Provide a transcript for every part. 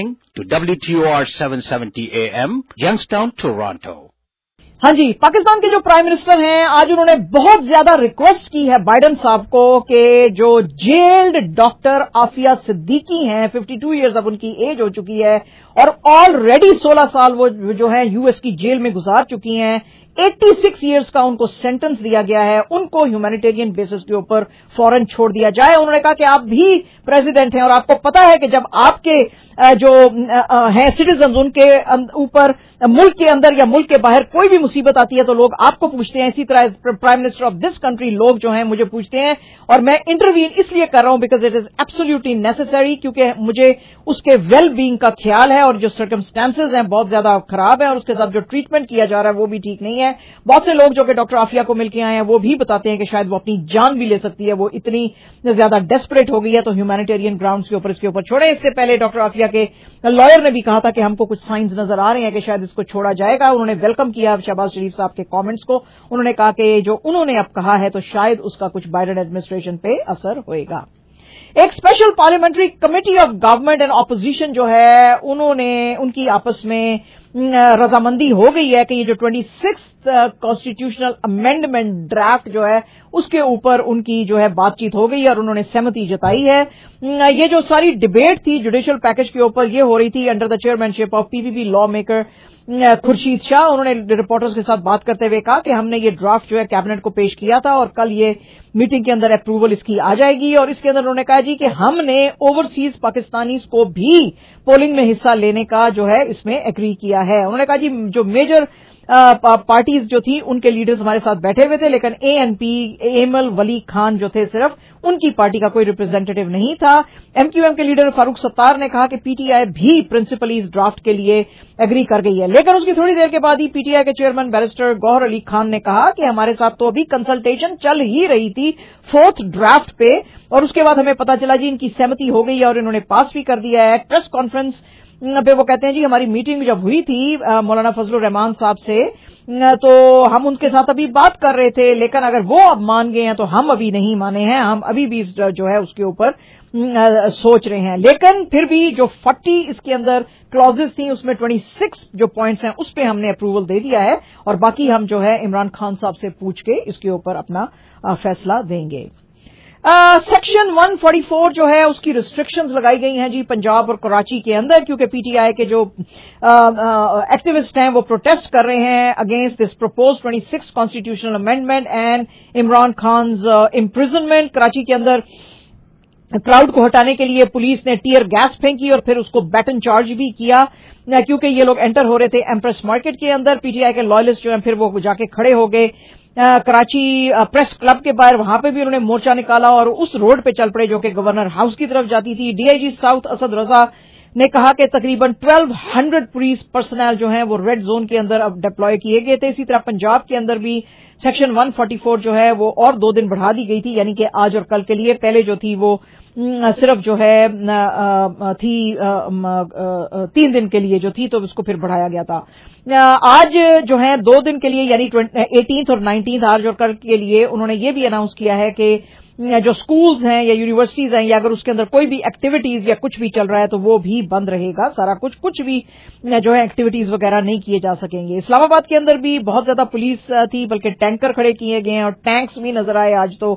to WTOR 770 AM, Youngstown, Toronto. ہاں جی، پاکستان کے جو پرائم منسٹر ہیں آج انہوں نے بہت زیادہ ریکویسٹ کی ہے بائیڈن صاحب کو کہ جو جیلڈ ڈاکٹر عافیہ صدیقی ہیں 52 ایئرز اب ان کی ایج ہو چکی ہے اور آلریڈی 16 سال وہ جو ہیں یو ایس کی جیل میں گزار چکی ہیں، 86 ایئرز کا ان کو سینٹنس دیا گیا ہے، ان کو ہیومینیٹیرین بیسس کے اوپر فوراً چھوڑ دیا جائے. انہوں نے کہا کہ آپ بھی پریزیڈنٹ ہیں اور آپ کو پتا ہے کہ جب آپ کے جو ہیں سٹیزنز ان کے اوپر ملک کے اندر یا ملک کے باہر کوئی بھی مصیبت آتی ہے تو لوگ آپ کو پوچھتے ہیں. اسی طرح prime minister of this country لوگ جو ہیں مجھے پوچھتے ہیں اور میں انٹروین اس لیے کر رہا ہوں because it is absolutely necessary, کیونکہ مجھے اس کے ویل بینگ کا خیال ہے اور جو سرکمسٹانسز ہیں بہت زیادہ خراب ہیں اور اس کے ساتھ جو ٹریٹمنٹ کیا جا رہا ہے وہ بھی ٹھیک نہیں ہے. بہت سے لوگ جو کہ ڈاکٹر عافیہ کو مل کے آئے ہیں وہ بھی بتاتے ہیں کہ شاید وہ اپنی جان بھی لے سکتی ہے، وہ اتنی زیادہ ڈیسپریٹ ہو گئی ہے، تو ہیومینیٹیرین گراؤنڈز کے اوپر اس کے اوپر چھوڑیں. اس سے پہلے ڈاکٹر عافیہ کے لائر نے بھی کہا تھا کہ ہم کو کچھ سائنز نظر آ رہے ہیں کہ شاید اس کو چھوڑا جائے گا. انہوں نے ویلکم کیا شہباز شریف صاحب کے کامنٹس کو. انہوں نے کہا کہ جو انہوں نے اب کہا ہے تو شاید اس کا کچھ بائیڈن ایڈمنسٹریشن پہ اثر ہوئے گا. ایک special parliamentary committee of government and opposition جو ہے ان کی آپس میں رضامندی ہو گئی ہے کہ یہ جو 26th کانسٹیٹیوشنل امینڈمنٹ ڈرافٹ جو ہے اس کے اوپر ان کی جو ہے بات چیت ہو گئی ہے اور انہوں نے سہمتی جتائی ہے. یہ جو ساری ڈبیٹ تھی جوڈیشل پیکج کے اوپر یہ ہو رہی تھی under the chairmanship of P P P lawmaker Khurshid Shah. انہوں نے رپورٹرز کے ساتھ بات کرتے ہوئے کہا کہ ہم نے یہ ڈرافٹ جو ہے کیبنٹ کو پیش کیا تھا اور کل یہ میٹنگ کے اندر اپروول اس کی آ جائے گی. اور اس کے اندر انہوں نے کہا جی کہ ہم نے اوورسیز پاکستانیز کو بھی پولنگ میں حصہ لینے کا جو ہے اس میں ایگری کیا ہے. انہوں نے کہا جی جو میجر پارٹیز جو تھی ان کے لیڈرز ہمارے ساتھ بیٹھے ہوئے تھے لیکن اے این پی ایمل ولی خان جو تھے صرف ان کی پارٹی کا کوئی ریپرزینٹیٹو نہیں تھا. ایم کیو ایم کے لیڈر فاروق ستار نے کہا کہ پی ٹی آئی بھی پرنسپلی اس ڈرافٹ کے لیے ایگری کر گئی ہے. لیکن اس کی تھوڑی دیر کے بعد ہی پی ٹی آئی کے چیئرمین بیرسٹر گوہر علی خان نے کہا کہ ہمارے ساتھ تو ابھی کنسلٹیشن چل ہی رہی تھی 4th ڈرافٹ پہ اور اس کے بعد ہمیں پتا چلا جی ان کی سہمتی ہو گئی ہے اور انہوں نے پاس بھی کر دیا ہے. پریس کانفرنس پہ وہ کہتے ہیں جی ہماری میٹنگ جب ہوئی تھی مولانا فضل الرحمان صاحب سے تو ہم ان کے ساتھ ابھی بات کر رہے تھے لیکن اگر وہ اب مان گئے ہیں تو ہم ابھی نہیں مانے ہیں، ہم ابھی بھی جو ہے اس کے اوپر سوچ رہے ہیں. لیکن پھر بھی جو 40 اس کے اندر کلازز تھیں اس میں 26 جو پوائنٹس ہیں اس پہ ہم نے اپروول دے دیا ہے اور باقی ہم جو ہے عمران خان صاحب سے پوچھ کے اس کے اوپر اپنا فیصلہ دیں گے. سیکشن 144 جو ہے اس کی ریسٹرکشنز لگائی گئی ہیں جی پنجاب اور کراچی کے اندر کیونکہ پی ٹی آئی کے جو ایکٹیوسٹ ہیں وہ پروٹیسٹ کر رہے ہیں against this propose 26 constitutional amendment and Imran Khan's imprisonment. Karachi کے اندر کراؤڈ کو ہٹانے کے لیے پولیس نے ٹیئر گیس پھینکی اور پھر اس کو بیٹن چارج بھی کیا کیونکہ یہ لوگ انٹر ہو رہے تھے ایمپریس مارکیٹ کے اندر. پی ٹی آئی کے لائلسٹ جو ہیں پھر وہ جا کے کھڑے ہو گئے کراچی پریس کلب کے باہر، وہاں پہ بھی انہوں نے مورچہ نکالا اور اس روڈ پہ چل پڑے جو کہ گورنر ہاؤس کی طرف جاتی تھی. D I G south Asad Raza نے کہا کہ تقریباً 1200 پولیس پرسنل جو ہیں وہ ریڈ زون کے اندر اب ڈپلوائے کیے گئے تھے. اسی طرح پنجاب کے اندر بھی سیکشن 144 جو ہے وہ اور 2 دن بڑھا دی گئی تھی یعنی کہ آج اور کل کے لیے. پہلے جو تھی وہ صرف جو ہے تھی 3 دن کے لیے جو تھی تو اس کو پھر بڑھایا گیا تھا. آج جو ہے 2 دن کے لیے یعنی 18 اور 19 آج اور کل کے لیے انہوں نے یہ بھی اناؤنس کیا ہے کہ جو سکولز ہیں یا یونیورسٹیز ہیں یا اگر اس کے اندر کوئی بھی ایکٹیویٹیز یا کچھ بھی چل رہا ہے تو وہ بھی بند رہے گا. سارا کچھ بھی جو ہے ایکٹیویٹیز وغیرہ نہیں کیے جا سکیں گے. اسلام آباد کے اندر بھی بہت زیادہ پولیس تھی بلکہ ٹینکر کھڑے کیے گئے ہیں اور ٹینکس بھی نظر آئے آج. تو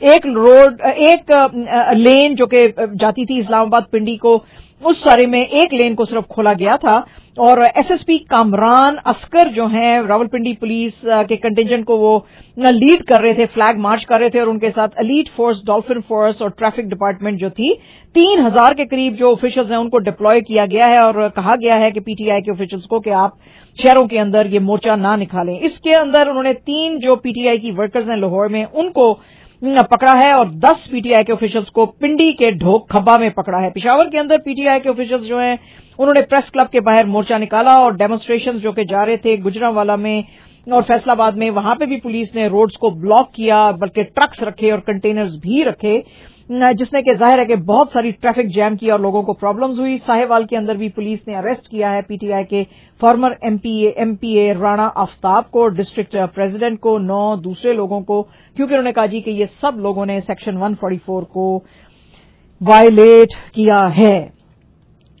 ایک لین جو کہ جاتی تھی اسلام آباد پنڈی کو اس سارے میں ایک لین کو صرف کھولا گیا تھا اور S S P Kamran Askar جو ہیں راولپنڈی پولیس کے کنٹینجنٹ کو وہ لیڈ کر رہے تھے، فلیگ مارچ کر رہے تھے اور ان کے ساتھ ایلیٹ فورس، ڈولفن فورس اور ٹریفک ڈپارٹمنٹ جو تھی 3000 کے قریب جو آفیشلز ہیں ان کو ڈپلوائے کیا گیا ہے اور کہا گیا ہے کہ پی ٹی آئی کے آفیشلز کو کہ آپ شہروں کے اندر یہ مورچہ نہ نکالیں. اس کے اندر انہوں نے 3 جو پی ٹی آئی کی ورکرز ہیں لاہور میں ان کو پکڑا ہے اور 10 پی ٹی آئی کے آفیشلز کو پنڈی کے ڈھوک کھبا میں پکڑا ہے. پشاور کے اندر پی ٹی آئی کے آفیشلز جو ہیں انہوں نے پریس کلب کے باہر مورچہ نکالا اور ڈیمونسٹریشن جو کہ جا رہے تھے گجرانوالا میں اور فیصل آباد میں وہاں پہ بھی پولیس نے روڈز کو بلاک کیا بلکہ ٹرکس رکھے اور کنٹینرز بھی رکھے جس نے کہ ظاہر ہے کہ بہت ساری ٹریفک جیم کی اور لوگوں کو پرابلمز ہوئی. ساہیوال کے اندر بھی پولیس نے اریسٹ کیا ہے پی ٹی آئی کے former M P A Rana Aftab کو، ڈسٹرکٹ پریزیڈنٹ کو، 9 دوسرے لوگوں کو کیونکہ انہوں نے کہا جی کہ یہ سب لوگوں نے سیکشن 144 کو وائلیٹ کیا ہے.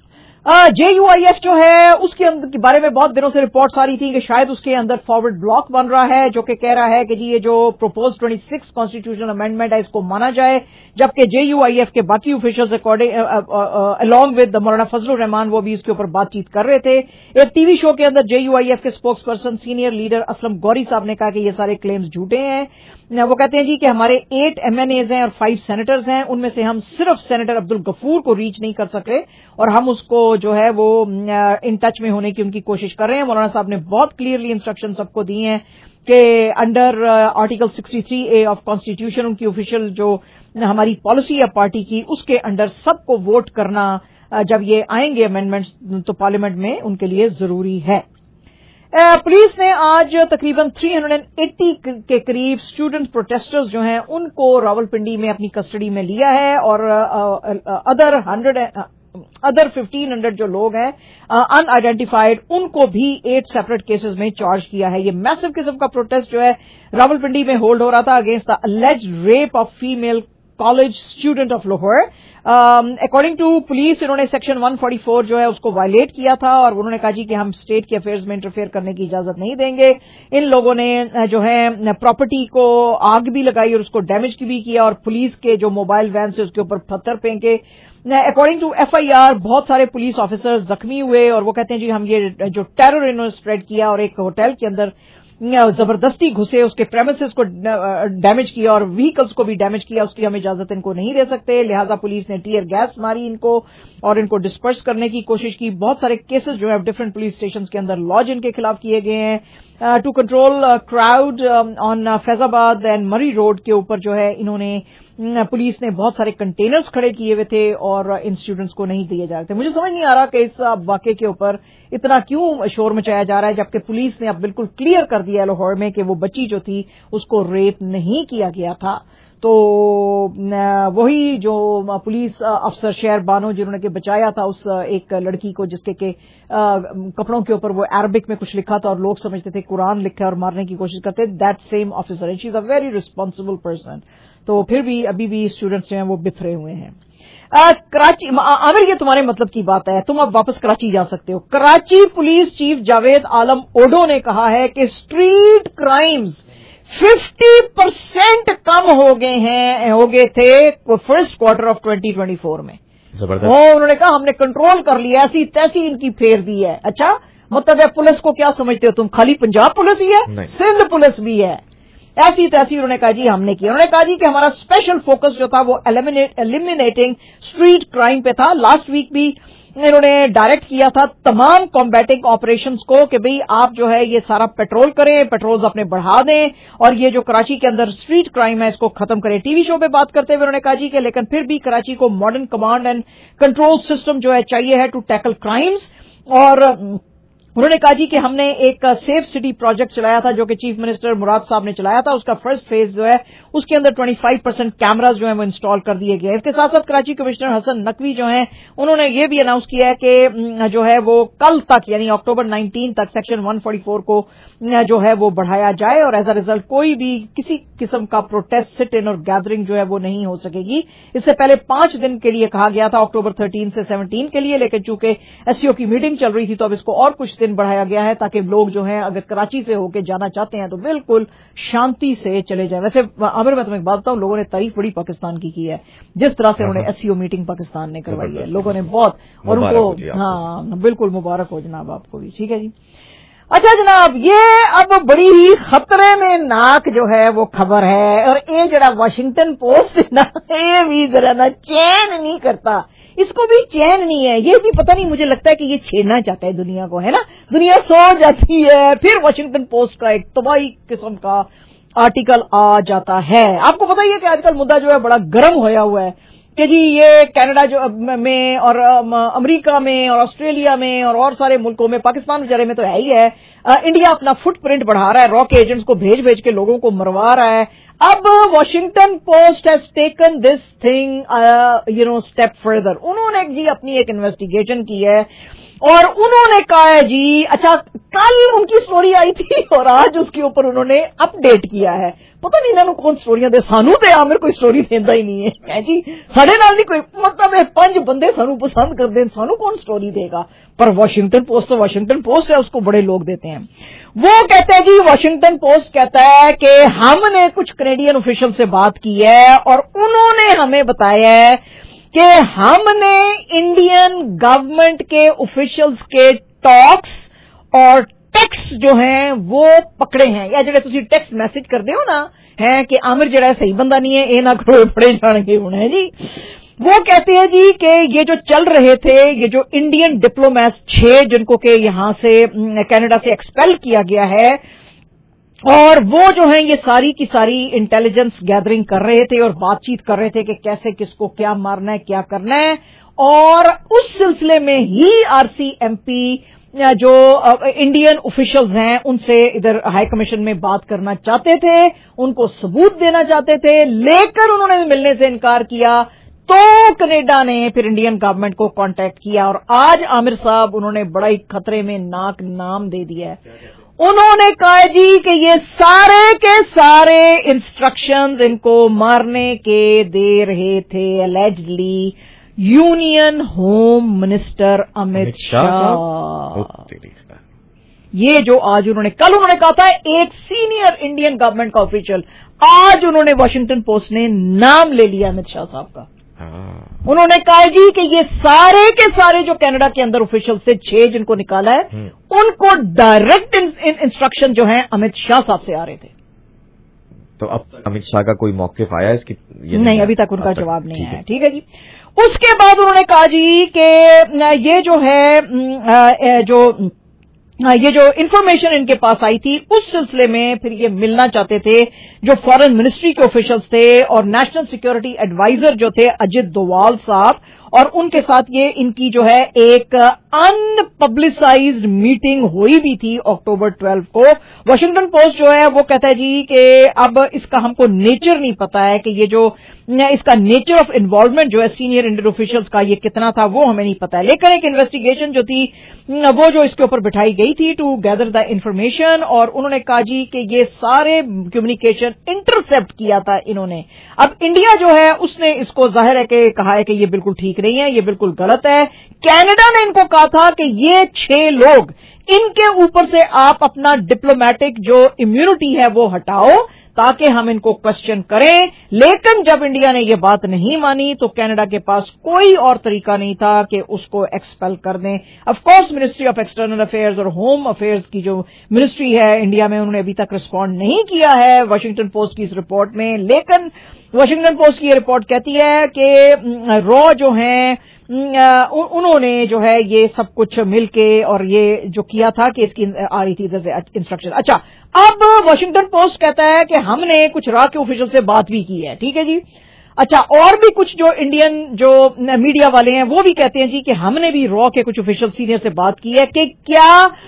JUIF جو ہے اس کے اندر کے بارے میں بہت دنوں سے رپورٹس آ رہی تھی کہ شاید اس کے اندر فارورڈ بلاک بن رہا ہے جو کہ کہہ رہا ہے کہ جی یہ جو پروپوز 26 کانسٹیٹیوشنل امینڈمنٹ ہے اس کو مانا جائے، جبکہ JUIF کے باقی اوفیشلز along with مولانا فضل الرحمان وہ بھی اس کے اوپر بات چیت کر رہے تھے۔ ایک ٹی وی شو کے اندر JUIF کے spokesperson senior leader Aslam Ghauri صاحب نے کہا کہ یہ سارے کلیمز جھوٹے ہیں۔ وہ کہتے ہیں جی کہ ہمارے 8 MNAs ہیں اور 5 سینیٹرز ہیں، ان میں سے ہم صرف سینیٹر عبد الغفور کو ریچ نہیں کر سکے اور ہم اس کو جو ہے وہ ان ٹچ میں ہونے کی ان کی کوشش کر رہے ہیں۔ مولانا صاحب نے بہت کلیئرلی انسٹرکشن سب کو دی ہیں کہ under article 63A of constitution ان کی آفیشیل جو ہماری پالیسی ہے پارٹی کی اس کے انڈر سب کو ووٹ کرنا جب یہ آئیں گے امینڈمنٹ تو پارلیمنٹ میں ان کے لیے ضروری ہے۔ پولیس نے آج تقریباً 380 کے قریب اسٹوڈنٹ پروٹیسٹرز جو ہیں ان کو راولپنڈی میں اپنی کسٹڈی میں لیا ہے اور ادر 1500 جو لوگ ہیں ان آئیڈینٹیفائڈ ان کو بھی 8 سیپریٹ کیسز میں چارج کیا ہے۔ یہ میسو قسم کا پروٹیسٹ جو ہے راولپنڈی میں ہولڈ ہو رہا تھا against the alleged rape of female college student of Lahore. According to police انہوں نے سیکشن 144 جو ہے اس کو وائلیٹ کیا تھا اور انہوں نے کہا جی کہ ہم اسٹیٹ کے افیئرز میں انٹرفیئر کرنے کی اجازت نہیں دیں گے۔ ان لوگوں نے جو ہے پراپرٹی کو آگ بھی لگائی اور اس کو ڈیمیج بھی کیا اور پولیس کے جو موبائل وین سے اس کے اوپر پتھر پھینکے۔ اکارڈنگ ٹو FIR بہت سارے پولیس آفیسر زخمی ہوئے اور وہ کہتے ہیں جی ہم یہ جو ٹیرر انہوں نے اسپریڈ کیا اور ایک ہوٹل کے اندر زبردستی گھسے، اس کے پریمیسز کو ڈیمیج کیا اور وہیکلز کو بھی ڈیمیج کیا، اس کی ہم اجازت ان کو نہیں دے سکتے، لہذا پولیس نے ٹیئر گیس ماری ان کو اور ان کو ڈسپرس کرنے کی کوشش کی۔ بہت سارے کیسز جو ہے ڈفرنٹ پولیس اسٹیشنز کے اندر لاج ان کے خلاف کیے گئے ہیں۔ To control crowd on Faizabad and Murree road کے اوپر جو ہے انہوں نے پولیس نے بہت سارے کنٹینرز کھڑے کیے ہوئے تھے اور ان اسٹوڈنٹس کو نہیں دیے جا رہے تھے۔ مجھے سمجھ نہیں آ رہا کہ اس واقعے کے اوپر اتنا کیوں شور مچایا جا رہا ہے جبکہ پولیس نے اب بالکل کلیئر کر دیا ہے لاہور میں کہ وہ بچی جو تھی اس کو ریپ نہیں کیا گیا تھا۔ تو وہی جو پولیس افسر شہر بانو جنہوں نے کہ بچایا تھا اس ایک لڑکی کو جس کے کپڑوں کے اوپر وہ عربک میں کچھ لکھا تھا اور لوگ سمجھتے تھے قرآن لکھا اور مارنے کی کوشش کرتے، that same officer and she is a very responsible person. تو پھر بھی ابھی بھی اسٹوڈنٹس جو ہیں وہ بکھرے ہوئے ہیں۔ کراچی عامر یہ تمہارے مطلب کی بات ہے، تم اب واپس کراچی جا سکتے ہو۔ کراچی پولیس چیف جاوید عالم اوڈو نے کہا ہے کہ اسٹریٹ کرائمز 50% کم ہو گئے تھے فرسٹ کوارٹر آف 2024 میں۔ زبردست۔ انہوں نے کہا ہم نے کنٹرول کر لیا، ایسی تیسی ان کی پھیر دی ہے۔ اچھا مطلب ہے پولیس کو کیا سمجھتے ہو تم، خالی پنجاب پولیس ہی ہے؟ سندھ پولیس بھی ہے۔ ایسی تیسی انہوں نے کہا جی ہم نے کیا۔ انہوں نے کہا جی کہ ہمارا اسپیشل فوکس جو تھا وہ ایلیمینیٹنگ اسٹریٹ کرائم پہ تھا۔ لاسٹ ویک بھی انہوں نے ڈائریکٹ کیا تھا تمام کمبیٹنگ آپریشنز کو کہ بھئی آپ جو ہے یہ سارا پیٹرول کریں، پیٹرولز اپنے بڑھا دیں اور یہ جو کراچی کے اندر اسٹریٹ کرائم ہے اس کو ختم کریں۔ ٹی وی شو پہ بات کرتے ہوئے انہوں نے کہا جی کہ لیکن پھر بھی کراچی کو modern command and control system جو ہے چاہیے ہے ٹو ٹیکل کرائمز۔ اور انہوں نے کہا جی کہ ہم نے ایک سیف سٹی پروجیکٹ چلایا تھا جو کہ چیف منسٹر مراد صاحب نے چلایا تھا، اس کا فرسٹ فیز جو ہے اس کے اندر 25% کیمراز جو ہیں وہ انسٹال کر دیے گئے۔ اس کے ساتھ ساتھ کراچی کمشنر حسن نقوی جو ہیں انہوں نے یہ بھی اناؤنس کیا ہے کہ جو ہے وہ کل تک یعنی اکتوبر 19 تک سیکشن 144 کو جو ہے وہ بڑھایا جائے اور ایز اے ریزلٹ کوئی بھی کسی قسم کا پروٹیسٹ سٹ ان اور گیدرنگ جو ہے وہ نہیں ہو سکے گی۔ اس سے پہلے 5 دن کے لیے کہا گیا تھا اکتوبر 13 سے 17 کے لیے، لیکن چونکہ SCO کی میٹنگ چل رہی تھی تو اب اس کو اور کچھ دن بڑھایا گیا ہے تاکہ لوگ جو ہیں اگر کراچی سے ہو کے جانا چاہتے ہیں تو بالکل شانتی سے چلے جائیں۔ ویسے عامر میں تمہیں ایک بات بتاؤں، لوگوں نے تعریف بڑی پاکستان کی ہے جس طرح سے انہوں نے SCO میٹنگ پاکستان نے کروائی ہے، لوگوں نے بہت، اور ان کو ہاں بالکل مبارک ہو جناب آپ کو بھی۔ ٹھیک ہے جی، اچھا جناب یہ اب بڑی ہی خطرے میں ناک جو ہے وہ خبر ہے اور یہ جڑا واشنگٹن پوسٹ نا یہ بھی ذرا نا چین نہیں کرتا، اس کو بھی چین نہیں ہے، یہ بھی پتہ نہیں مجھے لگتا ہے کہ یہ چھیڑنا چاہتا ہے دنیا کو، ہے نا، دنیا سو جاتی ہے پھر واشنگٹن پوسٹ کا ایک طباعی قسم کا آرٹیکل آ جاتا ہے۔ آپ کو پتہ ہی ہے کہ آج کل مدعا جو ہے بڑا گرم ہویا ہوا ہے کہ جی یہ کینیڈا جو میں اور امریکہ میں اور آسٹریلیا میں اور سارے ملکوں میں، پاکستان بیچارے میں تو ہے ہی ہے، انڈیا اپنا فٹ پرنٹ بڑھا رہا ہے، را کے ایجنٹس کو بھیج کے لوگوں کو مروا رہا ہے۔ اب Washington Post has taken this thing step further, انہوں نے جی اپنی ایک انویسٹیگیشن کی ہے اور انہوں نے کہا ہے جی اچھا کل ان کی سٹوری آئی تھی اور آج اس کے اوپر انہوں نے اپ ڈیٹ کیا ہے. پتہ نہیں انہوں کون سٹوریاں دے سانو تے عامر کوئی سٹوری دیندا ہی نہیں ہے جی ساڈے نال نہیں کوئی مطلب ہے 5 بندے سانو پسند کر دیں سانو کون سٹوری دے گا پر واشنگٹن پوسٹ تو واشنگٹن پوسٹ ہے اس کو بڑے لوگ دیتے ہیں. وہ کہتے ہیں جی واشنگٹن پوسٹ کہتا ہے کہ ہم نے کچھ کینیڈین آفیشل سے بات کی ہے اور انہوں نے ہمیں بتایا ہے کہ ہم نے انڈین گورنمنٹ کے آفیشلز کے ٹاکس اور ٹیکسٹ جو ہیں وہ پکڑے ہیں یا جڑے تسی ٹیکسٹ میسج کر دے ہو نا ہے کہ عامر جڑا ہے صحیح بندہ نہیں ہے اے نہ کرو پڑے جان گے ہونے جی. وہ کہتے ہیں جی کہ یہ جو چل رہے تھے یہ جو انڈین ڈپلومیٹس 6 جن کو کہ یہاں سے کینیڈا سے ایکسپیل کیا گیا ہے اور وہ جو ہیں یہ ساری کی ساری انٹیلیجنس گیدرنگ کر رہے تھے اور بات چیت کر رہے تھے کہ کیسے کس کو کیا مارنا ہے کیا کرنا ہے. اور اس سلسلے میں he R C M P جو انڈین آفیشلز ہیں ان سے ادھر ہائی کمیشن میں بات کرنا چاہتے تھے ان کو ثبوت دینا چاہتے تھے لیکن انہوں نے ملنے سے انکار کیا. تو کینیڈا نے پھر انڈین گورنمنٹ کو کانٹیکٹ کیا اور آج عامر صاحب انہوں نے بڑا ہی خطرے میں ناک نام دے دیا ہے. انہوں نے کہا جی کہ یہ سارے کے سارے انسٹرکشنز ان کو مارنے کے دے رہے تھے allegedly union home minister Amit Shah. یہ جو آج انہوں نے کل انہوں نے کہا تھا ایک سینئر انڈین گورنمنٹ کا آفیشل آج انہوں نے واشنگٹن پوسٹ نے نام لے لیا امت شاہ صاحب کا. انہوں نے کہا جی کہ یہ سارے کے سارے جو کینیڈا کے اندر آفیشل سے 6 جن کو نکالا ہے ان کو ڈائریکٹ انسٹرکشن جو ہیں امت شاہ صاحب سے آ رہے تھے. تو اب امت شاہ کا کوئی موقف آیا اس کی؟ نہیں ابھی تک ان کا جواب نہیں آیا. ٹھیک ہے جی. اس کے بعد انہوں نے کہا جی کہ یہ جو ہے یہ جو انفارمیشن ان کے پاس آئی تھی اس سلسلے میں پھر یہ ملنا چاہتے تھے جو فارن منسٹری کے آفیشلز تھے اور نیشنل سیکیورٹی ایڈوائزر جو تھے اجت دووال صاحب اور ان کے ساتھ یہ ان کی جو ہے ایک ان پبلسائزڈ میٹنگ ہوئی بھی تھی اکتوبر 12 کو. واشنگٹن پوسٹ جو ہے وہ کہتا ہے جی کہ اب اس کا ہم کو نیچر نہیں پتا ہے کہ یہ جو اس کا نیچر آف انوالومنٹ جو ہے سینئر انڈین آفیشلز کا یہ کتنا تھا وہ ہمیں نہیں پتا ہے لیکن ایک انویسٹیگیشن جو تھی وہ جو اس کے اوپر بٹھائی گئی تھی ٹو گیدر دا انفارمیشن اور انہوں نے کہا جی کہ یہ سارے کمیونیکیشن انٹرسپٹ کیا تھا انہوں نے. اب انڈیا جو ہے اس نے اس کو ظاہر ہے کہ کہا ہے کہ یہ بالکل ٹھیک نہیں ہے یہ بالکل غلط ہے. کینیڈا نے ان کو کہا تھا کہ یہ 6 لوگ ان کے اوپر سے آپ اپنا ڈپلومیٹک جو امیونٹی ہے وہ ہٹاؤ تاکہ ہم ان کو کوشچن کریں لیکن جب انڈیا نے یہ بات نہیں مانی تو کینیڈا کے پاس کوئی اور طریقہ نہیں تھا کہ اس کو ایکسپیل کر دیں. Of course ministry of external affairs اور ہوم افیئرز کی جو منسٹری ہے انڈیا میں انہوں نے ابھی تک رسپونڈ نہیں کیا ہے واشنگٹن پوسٹ کی اس رپورٹ میں لیکن واشنگٹن پوسٹ کی یہ رپورٹ کہتی ہے کہ را جو ہیں انہوں نے جو ہے یہ سب کچھ مل کے اور یہ جو کیا تھا کہ اس کی آ رہی تھی انسٹرکشن. اچھا اب واشنگٹن پوسٹ کہتا ہے کہ ہم نے کچھ را کے آفیشل سے بات بھی کی ہے. ٹھیک ہے جی. اچھا اور بھی کچھ جو انڈین جو میڈیا والے ہیں وہ بھی کہتے ہیں جی کہ ہم نے بھی را کے کچھ آفیشل سینئر سے بات کی ہے کہ کیا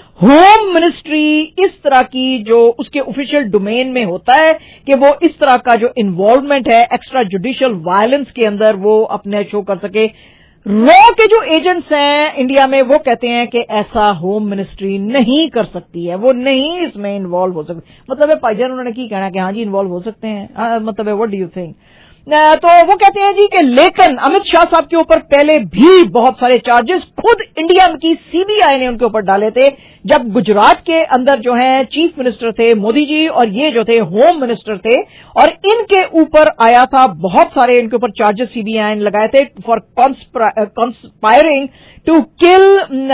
ہوم منسٹری اس طرح کی جو اس کے آفیشیل ڈومین میں ہوتا ہے کہ وہ اس طرح کا جو انوالومنٹ ہے ایکسٹرا جوڈیشل وائلنس کے اندر وہ اپنے شو کر سکے. را کے جو ایجنٹس ہیں انڈیا میں وہ کہتے ہیں کہ ایسا ہوم منسٹری نہیں کر سکتی ہے وہ نہیں اس میں انوالو ہو سکتی. مطلب ہے پائی جان انہوں نے کی کہنا کہ ہاں جی انوالو ہو سکتے ہیں مطلب ہے واٹ ڈو یو تھنک. تو وہ کہتے ہیں جی کہ لیکن امت شاہ صاحب کے اوپر پہلے بھی بہت سارے چارجز خود انڈیا کی سی بی آئی نے ان کے اوپر ڈالے تھے جب گجرات کے اندر جو ہیں چیف منسٹر تھے مودی جی اور یہ جو تھے ہوم منسٹر تھے اور ان کے اوپر آیا تھا بہت سارے ان کے اوپر چارجز سی بی آئی نے لگائے تھے for کنسپائرنگ to kill